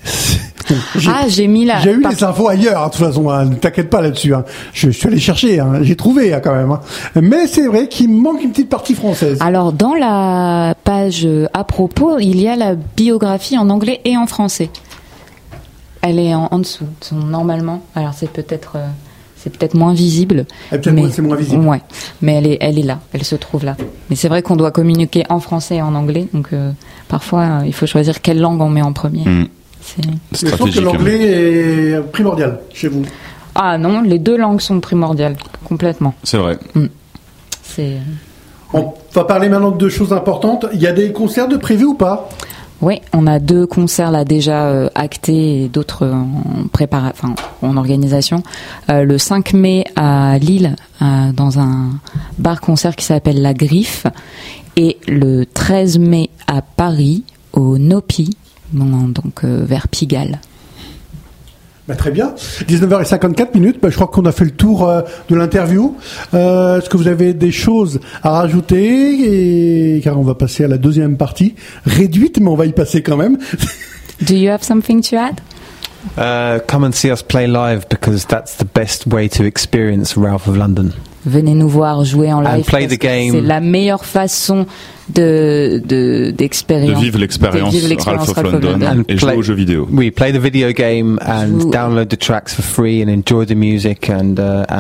J'ai mis là. j'ai eu les infos ailleurs, hein, de toute façon. Hein, ne t'inquiète pas là-dessus. Hein. Je suis allé chercher, hein, j'ai trouvé quand même. Hein. Mais c'est vrai qu'il me manque une petite partie française. Alors dans la page à propos, il y a la biographie en anglais et en français. Elle est en dessous, normalement. Alors c'est peut-être moins visible. Et peut-être c'est moins visible. Ouais, mais elle est là, elle se trouve là. Mais c'est vrai qu'on doit communiquer en français et en anglais, donc parfois il faut choisir quelle langue on met en premier. C'est- Mais je trouve que Stratégique. l'anglais est primordial chez vous. Ah non, les deux langues sont primordiales, complètement. C'est vrai. C'est On va parler maintenant de deux choses importantes. Il y a des concerts de prévus ou pas? Oui, on a 2 concerts là déjà actés et d'autres en organisation. Le 5 mai à Lille, dans un bar-concert qui s'appelle La Griffe, et le 13 mai à Paris, au Nopi, donc vers Pigalle. Bah, très bien. 19h54. Je crois qu'on a fait le tour de l'interview. Est-ce que vous avez des choses à rajouter car on va passer à la deuxième partie, réduite, mais on va y passer quand même. Do you have something to add? Come and see us play live because that's the best way to experience Ralph of London. Venez nous voir jouer en live. play parce the que game. C'est la meilleure façon d'expérience. De vivre l'expérience Ralph of London And et jouer aux jeux vidéo. We play the video game and Jouer. download the tracks for free and enjoy the music and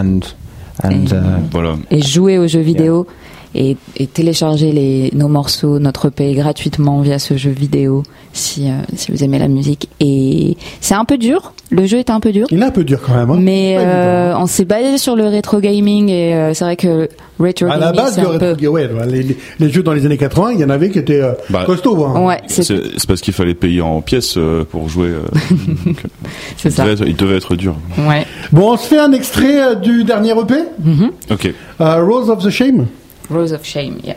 Voilà. Et jouer aux jeux vidéo et télécharger nos morceaux, notre EP gratuitement via ce jeu vidéo si vous aimez la musique. Et c'est un peu dur, le jeu est un peu dur. Il est un peu dur quand même. Hein. Mais Pas évident. on s'est basé sur le rétro gaming et c'est vrai que rétro À gaming la base, c'est le un peu... rétro- ouais, les jeux dans les années 80, il y en avait qui étaient Bah, costauds. Hein. Ouais, c'est C'est parce qu'il fallait payer en pièces pour jouer. Donc, c'est ça. il devait être dur. Ouais. Bon, on se fait un extrait du dernier EP, Ok. Rose of the Shame. Rose of Shame, yeah.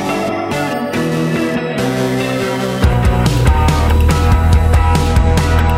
Rose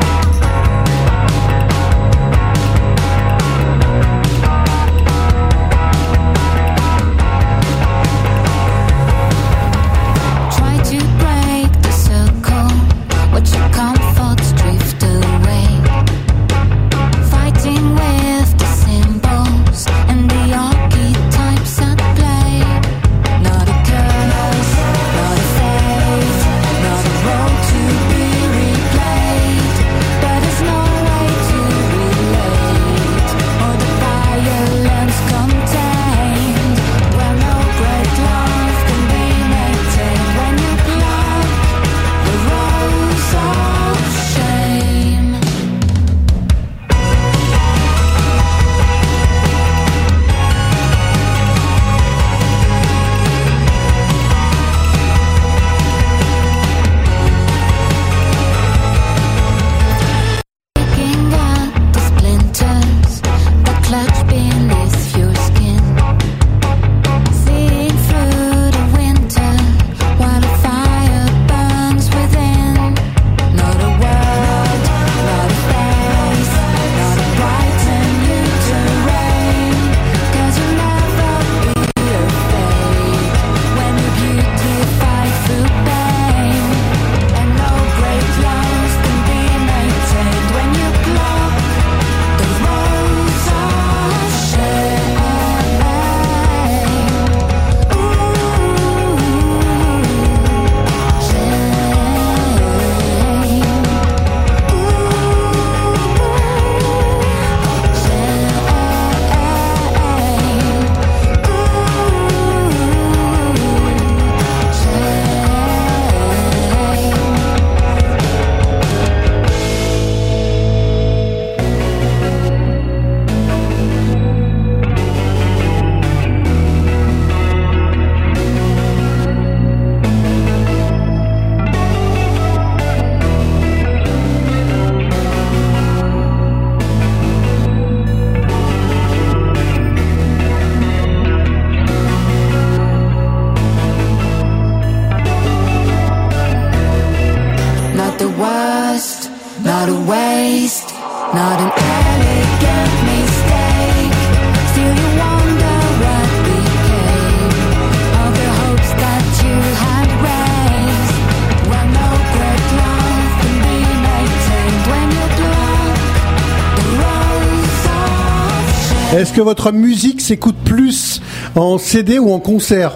waste, not an elegant mistake. Still you wonder what became of the hopes that you had raised. When no great life can be maintained, when you're drunk, the rose of shame. Est-ce que votre musique s'écoute plus en CD ou en concert?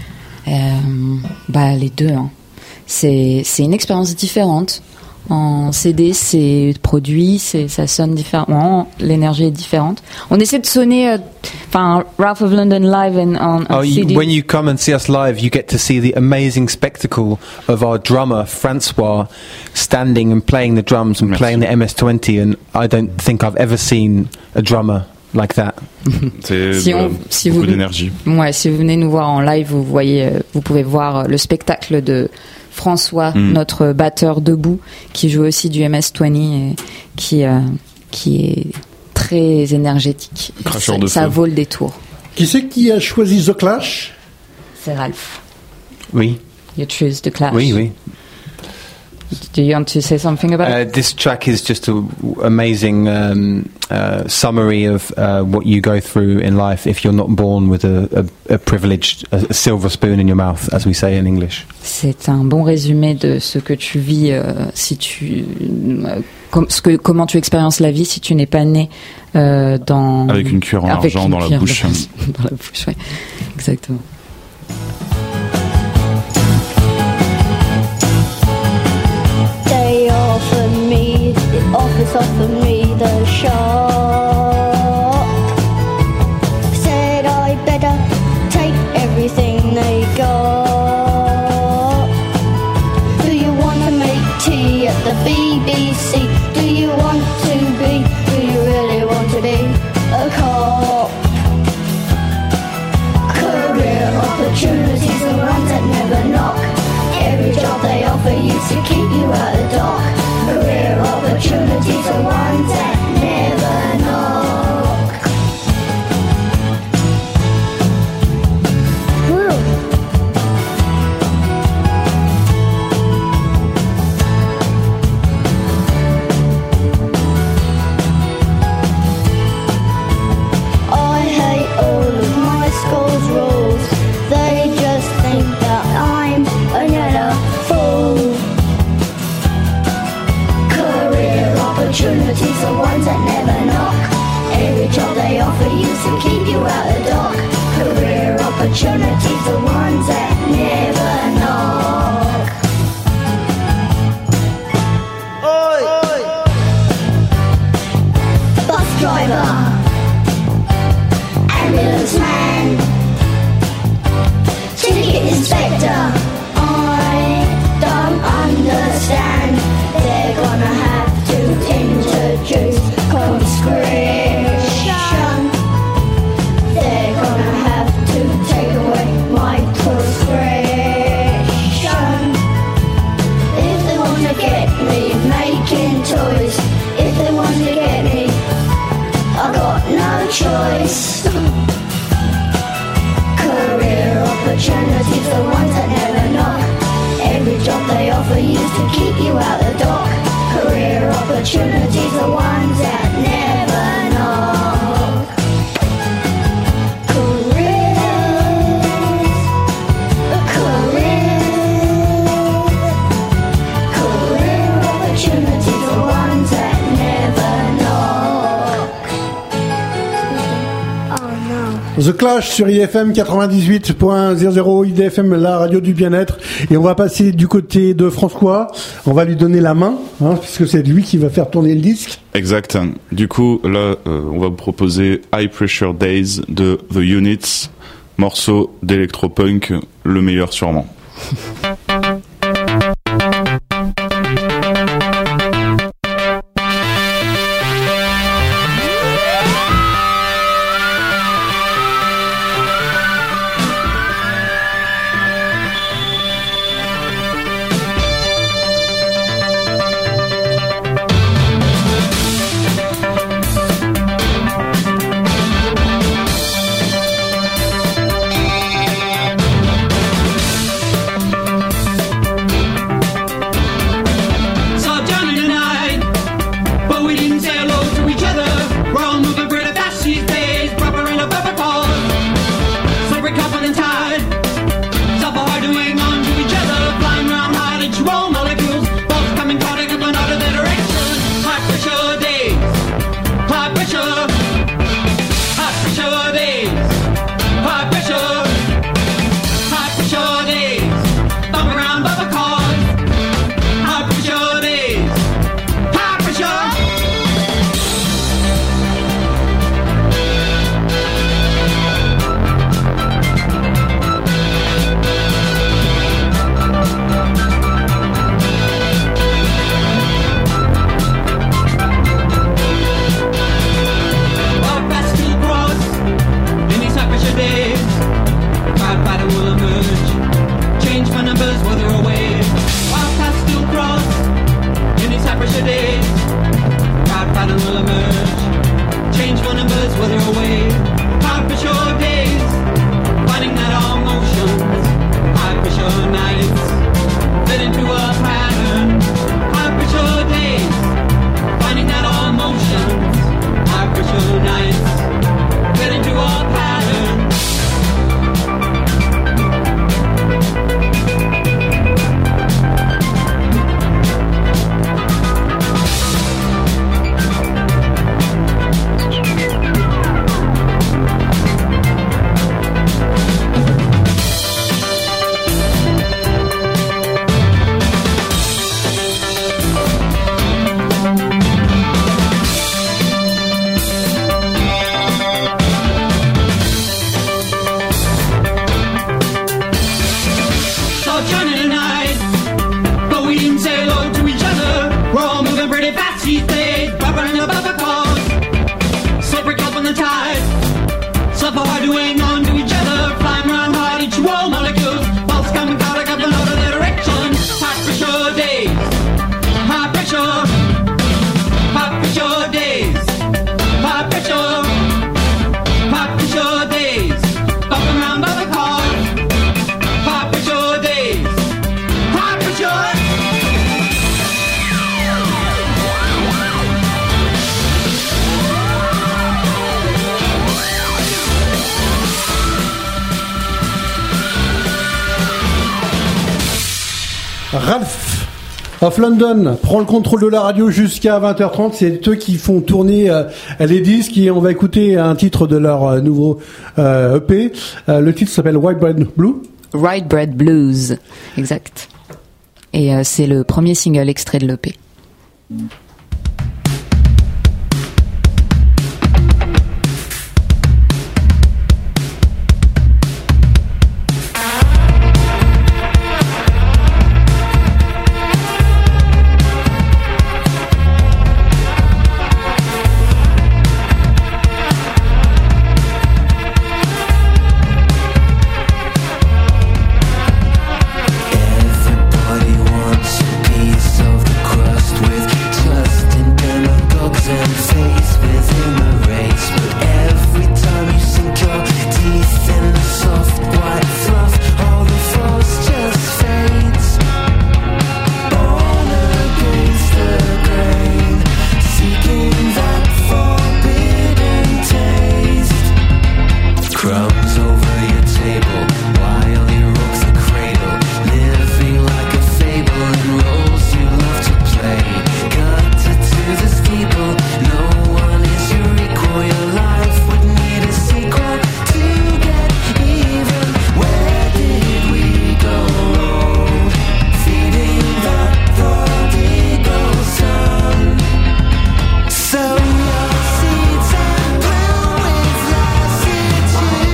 Les deux. Hein. C'est une expérience différente. En CD, c'est produit, ça sonne différemment, l'énergie est différente. On essaie de sonner, Ralph of London live on CD. When you come and see us live, you get to see the amazing spectacle of our drummer Francois standing and playing the drums and playing the MS-20, and I don't think I've ever seen a drummer like that. C'est beaucoup d'énergie. Ouais, si vous venez nous voir en live, vous pouvez voir le spectacle de François, notre batteur debout, qui joue aussi du MS-20 et qui est très énergétique. Ça vaut le détour. Qui c'est qui a choisi The Clash? C'est Ralph. Oui. You choose The Clash. Oui. Do you want to say something about it? This track is just an amazing summary of what you go through in life if you're not born with a privileged a silver spoon in your mouth, as we say in English. C'est un bon résumé de ce que tu vis comment tu expériences la vie si tu n'es pas né avec une cuillère en argent dans la bouche. Dans la bouche, oui. Exactement. Office offered me the shop. Said I better take everything they got. Do you want to make tea at the BBC? Do you want to be? Do you really want to be a cop? Career opportunities are ones that never knock. Every job they offer you to keep you out of the dock. Career opportunities are ones that never knock. Woo. I hate all of my school's rules. They just think that I'm another fool. Opportunities are ones that never knock. Every job they offer you to keep you out the dock. Career opportunities are ones that never knock. Oi! Oi! Bus driver, ambulance man, ticket inspector. I don't understand. They're gonna have introduce conscription. They're gonna have to take away my prescription. If they want to get me making toys, if they want to get me, I got no choice. Career opportunities are ones that never knock. Every job they offer you to keep you out the dock. Career opportunities are ones that never knock. Career opportunities are ones that never knock. Oh no. The Clash sur IFM 98.00, IDFM, la radio du bien-être. Et on va passer du côté de François. On va lui donner la main, puisque c'est lui qui va faire tourner le disque. Exact. Du coup, là, on va vous proposer High Pressure Days de The Units, morceau d'électropunk, le meilleur sûrement. Ralph of London prend le contrôle de la radio jusqu'à 20h30. C'est eux qui font tourner les disques et on va écouter un titre de leur nouveau EP. Le titre s'appelle White Bread Blue. White Bread Blues, exact. Et c'est le premier single extrait de l'EP. Everybody wants a piece of the crust with trust in demagogues and faith within the race. But every time you sink your teeth in the soft white fluff, all the force just fades. Born against the grain, seeking that forbidden taste. Crumbs over your table while you rock the cradle, living like a fable in roles you love to play. Gutted to the steeple, no one is your equal. Your life would need a sequel to get even. Where did we go wrong? Feeding that prodigal son. Sow your seeds and bloom with lassitude.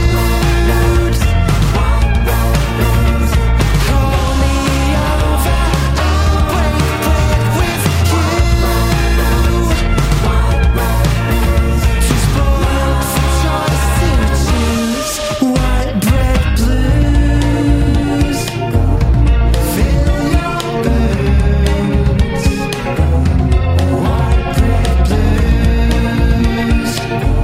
Call me over, I'll break bread with you. Too spoiled for choice to choose. White bread blues. Fill your boots. White bread blues.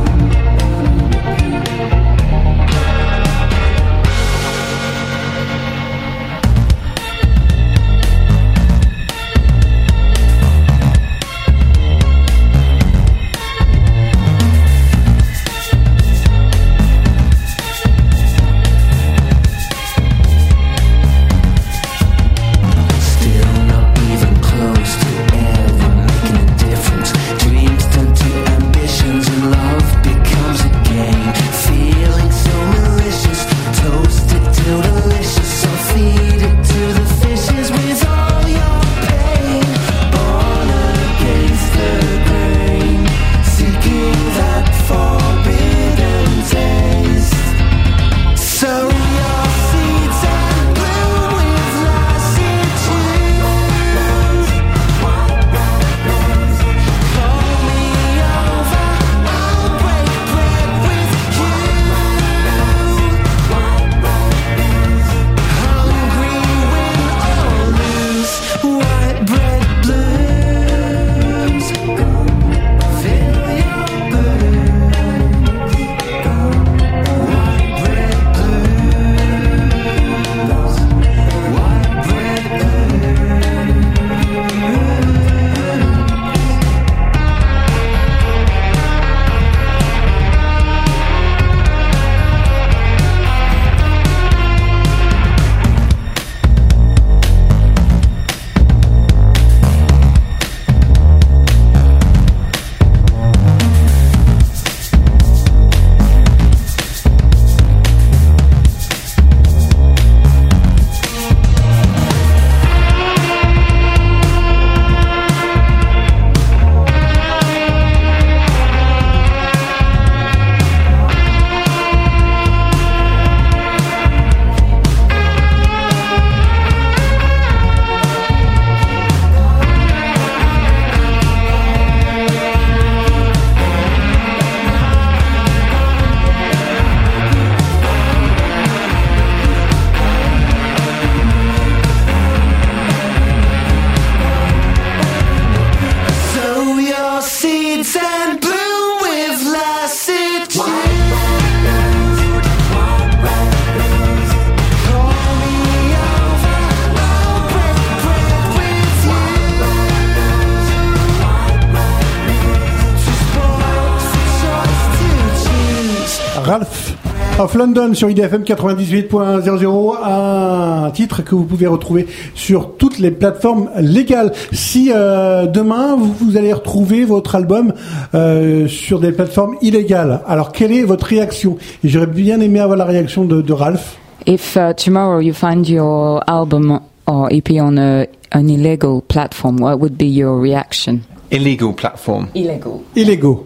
Still not even close to ever making a difference. Dreams turn to ambitions and love becomes a game. Feeling so malicious, toasted till delicious. So feed it to the fishes with all your pain. Born against the grain, seeking that forbidden taste. Sow your seeds and bloom with lassitude. Call me over, I'll break bread with you. Hungry, win or lose. White bread blues. Fill your boots. White bread blues. White bread Sow your seeds and bloom with lassitude. Call me over, I'll break bread with you. Too spoiled for choice to choose. Ralph of London sur IDFM 98.00, un titre que vous pouvez retrouver sur toutes les plateformes légales. Si demain vous allez retrouver votre album sur des plateformes illégales, alors quelle est votre réaction? Et j'aurais bien aimé avoir la réaction de Ralph. If tomorrow you find your album or EP on an illegal platform, what would be your reaction? Illegal platform. Illégaux.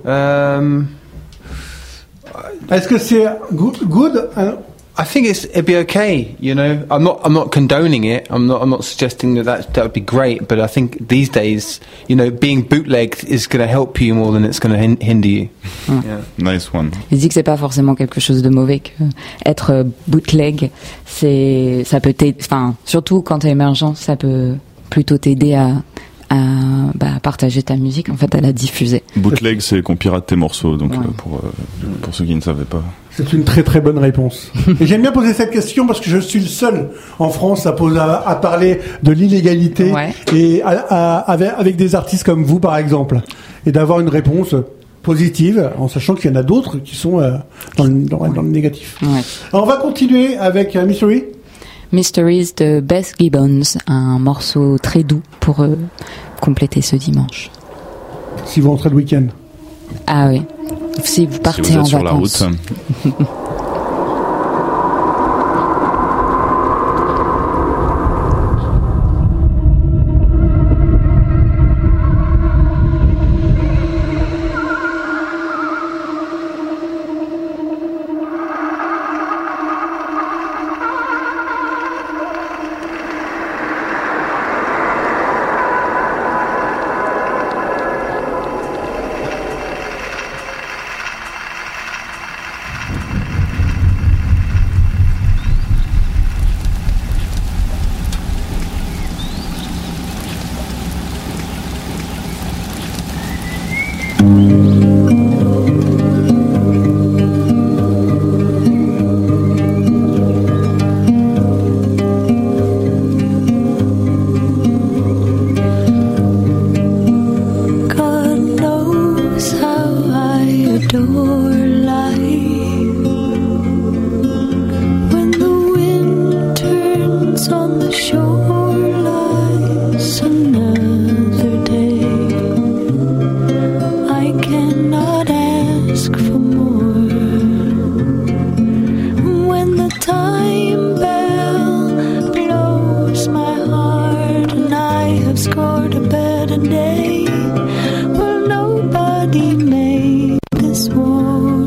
Est-ce que c'est good? I think it'd be okay. You know, I'm not condoning it. I'm not suggesting that would be great. But I think these days, you know, being bootlegged is going to help you more than it's going to hinder you. Yeah. Nice one. Je dis que c'est pas forcément quelque chose de mauvais, que être bootleg, ça peut t'aider, enfin, surtout quand t'es émergent, ça peut plutôt t'aider à partager ta musique, en fait, à la diffuser. Bootleg, c'est qu'on pirate tes morceaux, donc pour ceux qui ne savaient pas. C'est une très très bonne réponse. Et j'aime bien poser cette question parce que je suis le seul en France à parler de l'illégalité et avec des artistes comme vous, par exemple, et d'avoir une réponse positive, en sachant qu'il y en a d'autres qui sont dans le négatif. Ouais. Alors, on va continuer avec Mystery. Mysteries de Beth Gibbons, un morceau très doux pour compléter ce dimanche. Si vous rentrez le week-end. Ah oui, si vous partez si vous êtes en sur vacances. La route. God knows how I adore life. When the wind turns on the shore, lies another day. I cannot ask for more. When the time bell blows my heart and I have scored a better day, well, nobody made this war.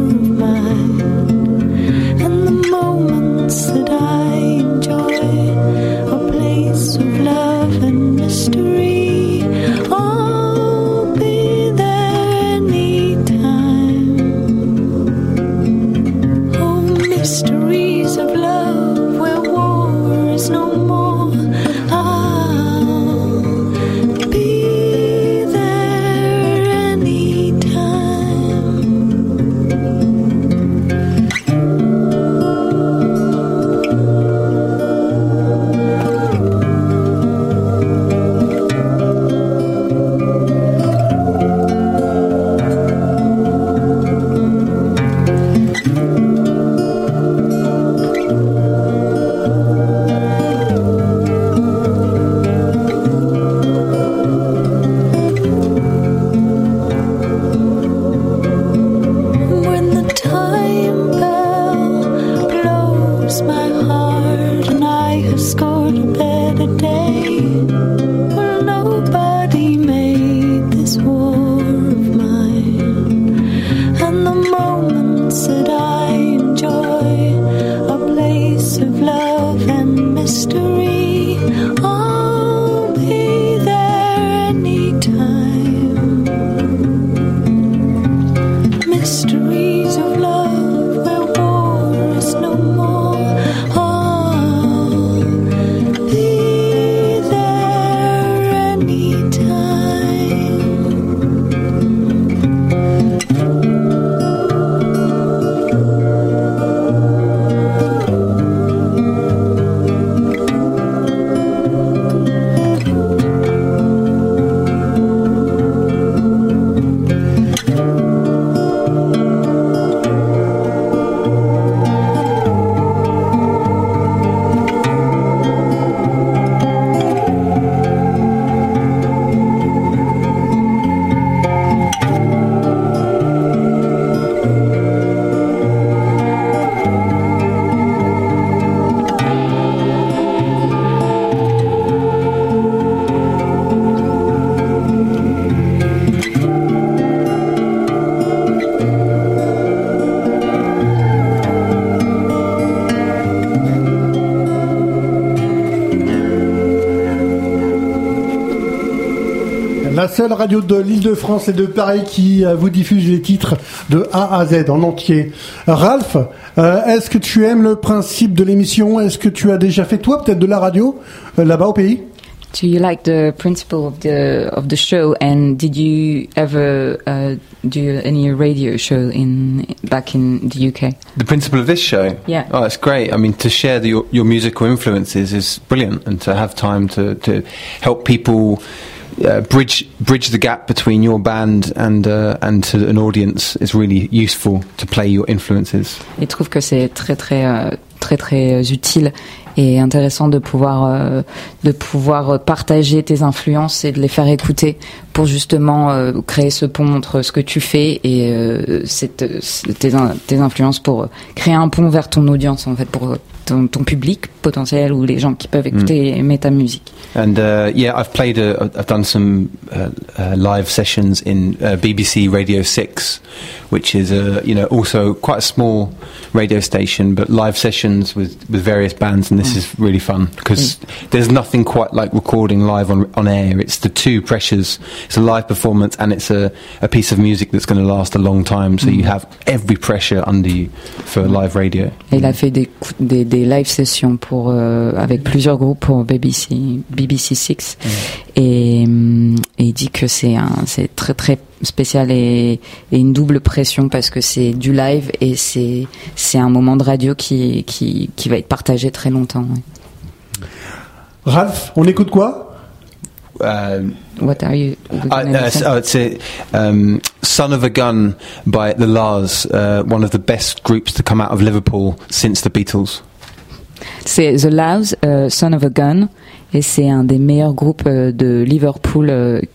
seule radio de l'Île-de-France et de Paris qui vous diffuse les titres de A à Z en entier. Ralph, est-ce que tu aimes le principe de l'émission? Est-ce que tu as déjà fait toi peut-être de la radio là-bas au pays? Do you like the principle of the show? And did you ever do any radio show back in the UK? The principle of this show? Yeah. Oh, it's great. I mean, to share your musical influences is brilliant, and to have time to help people bridge the gap between your band and to an audience is really useful to play your influences. Il trouve que c'est très utile et intéressant de pouvoir partager tes influences et de les faire écouter pour justement créer ce pont entre ce que tu fais et tes influences, pour créer un pont vers ton audience, en fait, pour ton public potentiel ou les gens qui peuvent écouter et aimer ta musique. And I've done some live sessions in BBC Radio 6, which is also quite a small radio station, but live sessions with various bands, and this is really fun because there's nothing quite like recording live on air. It's the two pressures. It's a live performance and it's a piece of music that's going to last a long time, so you have every pressure under you for live radio. Et il a fait des live sessions avec plusieurs groupes pour BBC 6 et il dit que c'est très très spécial et une double pression parce que c'est du live et c'est un moment de radio qui va être partagé très longtemps. Ouais. Ralph, on écoute quoi? What are you it's Son of a Gun by The La's, one of the best groups to come out of Liverpool since the Beatles. C'est The La's, Son of a Gun, et c'est un des meilleurs groupes de Liverpool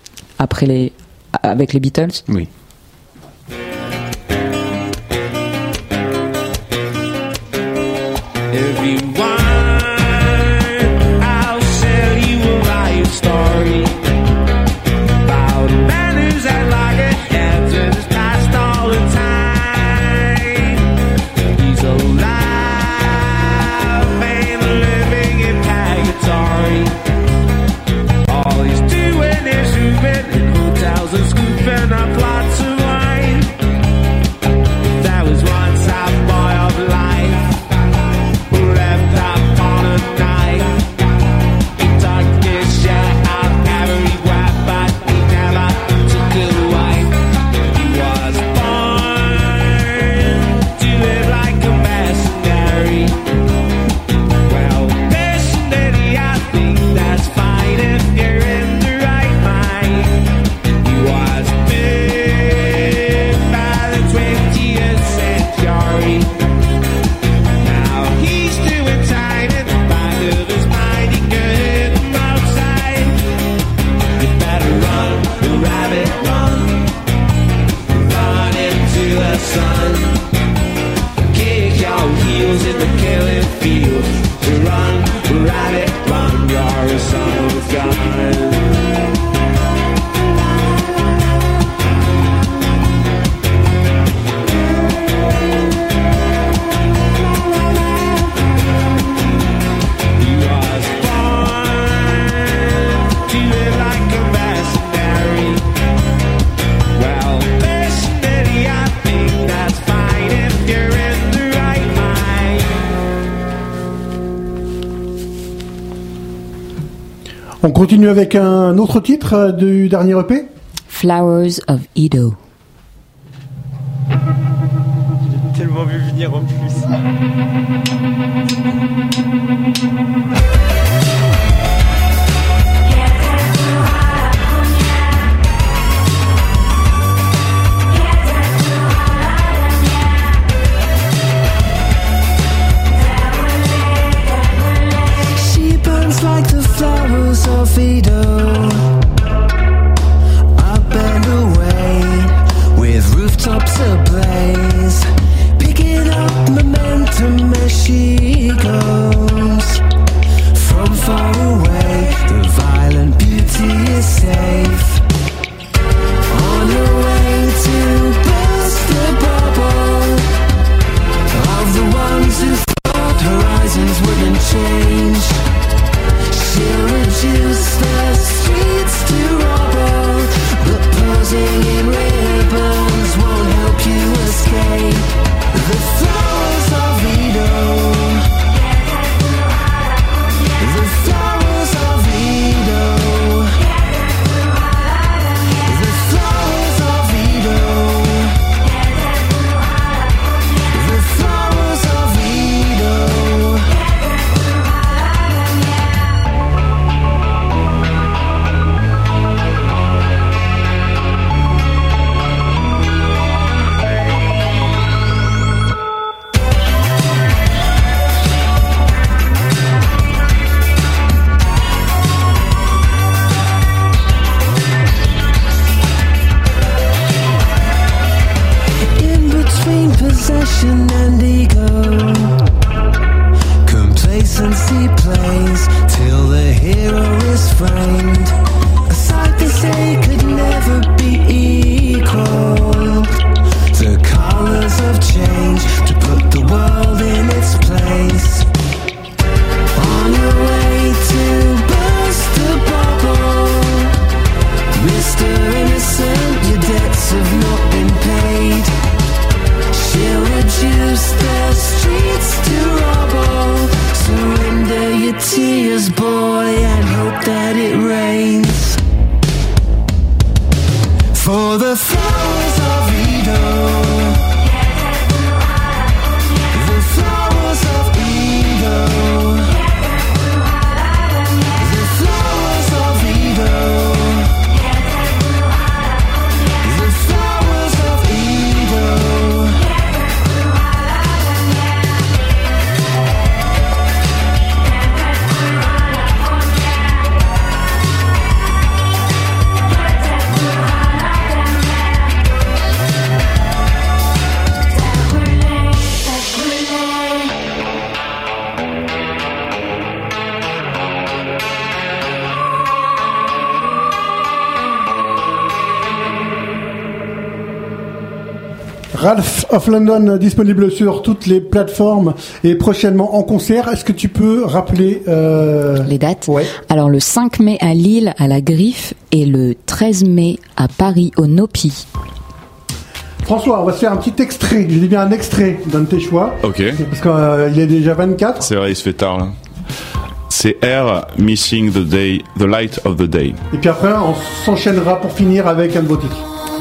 avec les Beatles. Oui. If you want, I'll sell you a life story about a man who's had like a head to his past all the time. He's alive and living in purgatory. All he's doing is moving in hotels and scooping up lots of wine. That was once our boy of life. Left up on a night. He tucked his shirt up every wet, but he never took it away. He was born to live like a mercenary. Well, personally, I think that's fine if you're in the right mind. He was bit by the 20th century. Now he's doing time in the back of his mind. He could hit him outside. You better run, the rabbit, run. Run into the sun. Kick your heels in the killing field. To run, the rabbit, run. You're a son of a gun. He was born to live like a mercenary. Well, personally, I think that's fine if you're in the right mind. On continue avec un autre titre du dernier EP. Flowers of Edo. J'ai tellement vu venir en plus. She burns like the flowers of Edo, up and away, with rooftops ablaze, picking up momentum as she goes. From far away, the violent beauty is safe, on her way to burst the bubble of the ones who thought horizons wouldn't change. She'll reduce the streets to rubble obsession and ego. Complacency plays till the hero is framed. A sight they say could never be equal. The colors of change to put the world in its place. On your way to burst the bubble, Mr. Innocent, your debts have not been paid. She'll reduce the streets to rubble. Surrender your tears, boy, and hope that it rains. For the flowers of Eden, the flowers of Eden, the flowers of Eden, the flowers of Eden. Ralph of London, disponible sur toutes les plateformes et prochainement en concert. Est-ce que tu peux rappeler Les dates. Ouais. Alors le 5 mai à Lille à la Griffe et le 13 mai à Paris au Nopi. François, on va se faire un petit extrait. Je dis bien un extrait d'un de tes choix. Ok. Parce qu'il est déjà 24. C'est vrai, il se fait tard là. C'est Air, Missing the Day, The Light of the Day. Et puis après, on s'enchaînera pour finir avec un de vos titres.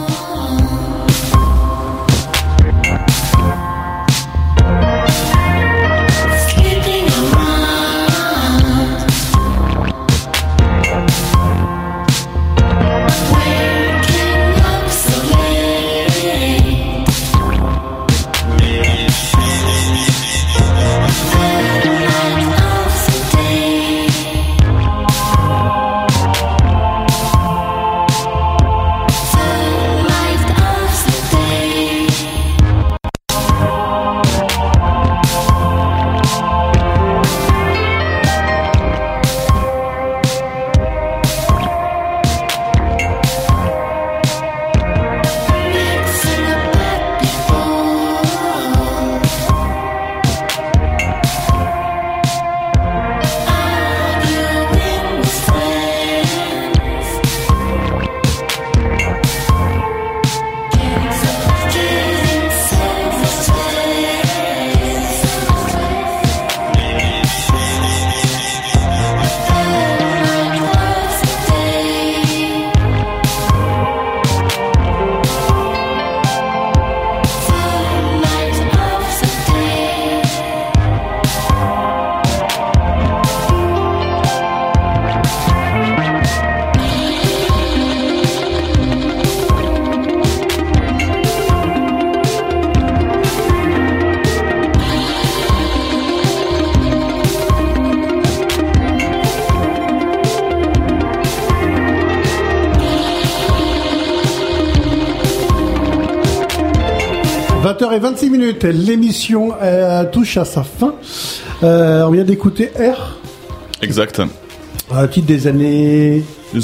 Et 26 minutes, l'émission touche à sa fin. On vient d'écouter R. Exact. Titre des années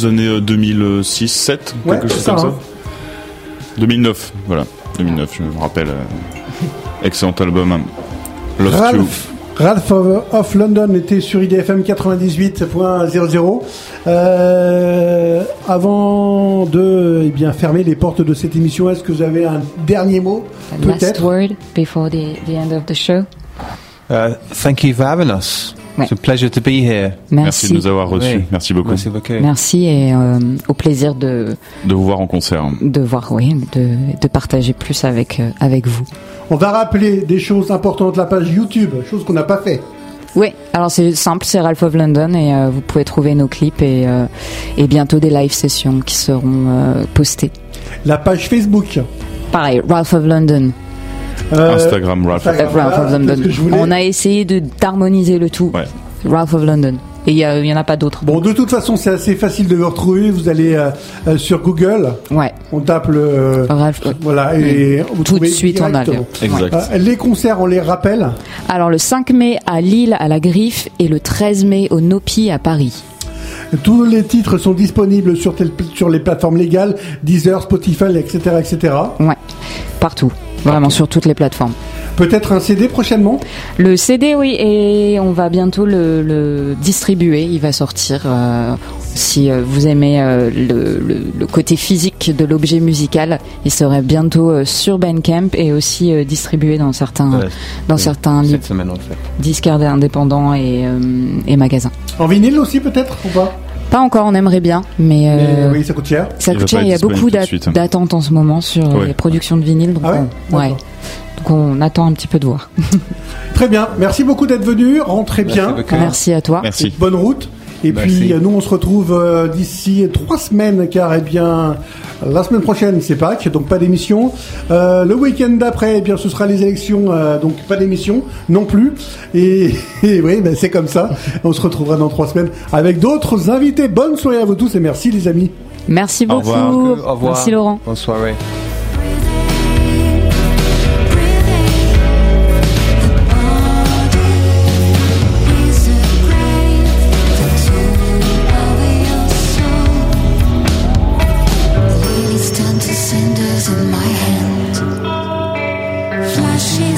2006-7, Ouais, quelque chose ça, comme ça. hein. 2009, voilà. 2009, je me rappelle. Excellent album. Lost You. Ralph of London était sur IDFM 98.00. Avant de fermer les portes de cette émission, est-ce que vous avez un dernier mot Last peut-être word before the end of the show. Thank you for having us. Ouais. It's a pleasure to be here. Merci de nous avoir reçus. Oui. Merci beaucoup. Merci beaucoup. Merci et au plaisir de De vous voir en concert. voir, oui, de partager plus avec vous. On va rappeler des choses importantes, la page YouTube, chose qu'on n'a pas fait. Oui, alors c'est simple, c'est Ralph of London et vous pouvez trouver nos clips et bientôt des live sessions qui seront postées. La page Facebook. Pareil, Ralph of London. Instagram, Ralph. Instagram. Ralph of Voilà, London. c'est ce que je voulais. On a essayé d'harmoniser le tout. Ouais. Ralph of London. Et il y en a pas d'autres. Bon, de toute façon, c'est assez facile de le retrouver. Vous allez sur Google, Ouais. on tape le... Ralph, Voilà, et vous Tout de trouvez suite, on a directement. Exact. Les concerts, on les rappelle. Alors le 5 mai à Lille à la Griffe et le 13 mai au Nopi à Paris. Tous les titres sont disponibles sur les plateformes légales, Deezer, Spotify, etc., etc. Ouais. Partout. Vraiment sur toutes les plateformes. Peut-être un CD prochainement. Le CD, oui, et on va bientôt le distribuer. Il va sortir. Si vous aimez le côté physique de l'objet musical, il serait bientôt sur Bandcamp et aussi distribué dans certains Cette semaine, en fait. disquaires indépendants et magasins. En vinyle aussi, peut-être, ou pas? Pas encore, on aimerait bien, mais oui, ça coûte cher. ça Il coûte va cher. pas Il y a être beaucoup disponible tout de suite. d'attentes en ce moment sur Ouais. les productions de vinyle. Donc Ah ouais on, D'accord. donc on attend un petit peu de voir. Très bien. Merci beaucoup d'être venu. Rentrez bien. Merci beaucoup. Merci à toi. Merci. Bonne route. Et Merci. puis nous on se retrouve d'ici 3 semaines car la semaine prochaine c'est Pâques, donc pas d'émission. Le week-end d'après ce sera les élections, donc pas d'émission non plus. Et oui, c'est comme ça. On se retrouvera dans 3 semaines avec d'autres invités. Bonne soirée à vous tous et merci les amis. Merci Au beaucoup. revoir. Au revoir. Merci Laurent. Bonne soirée. Flashing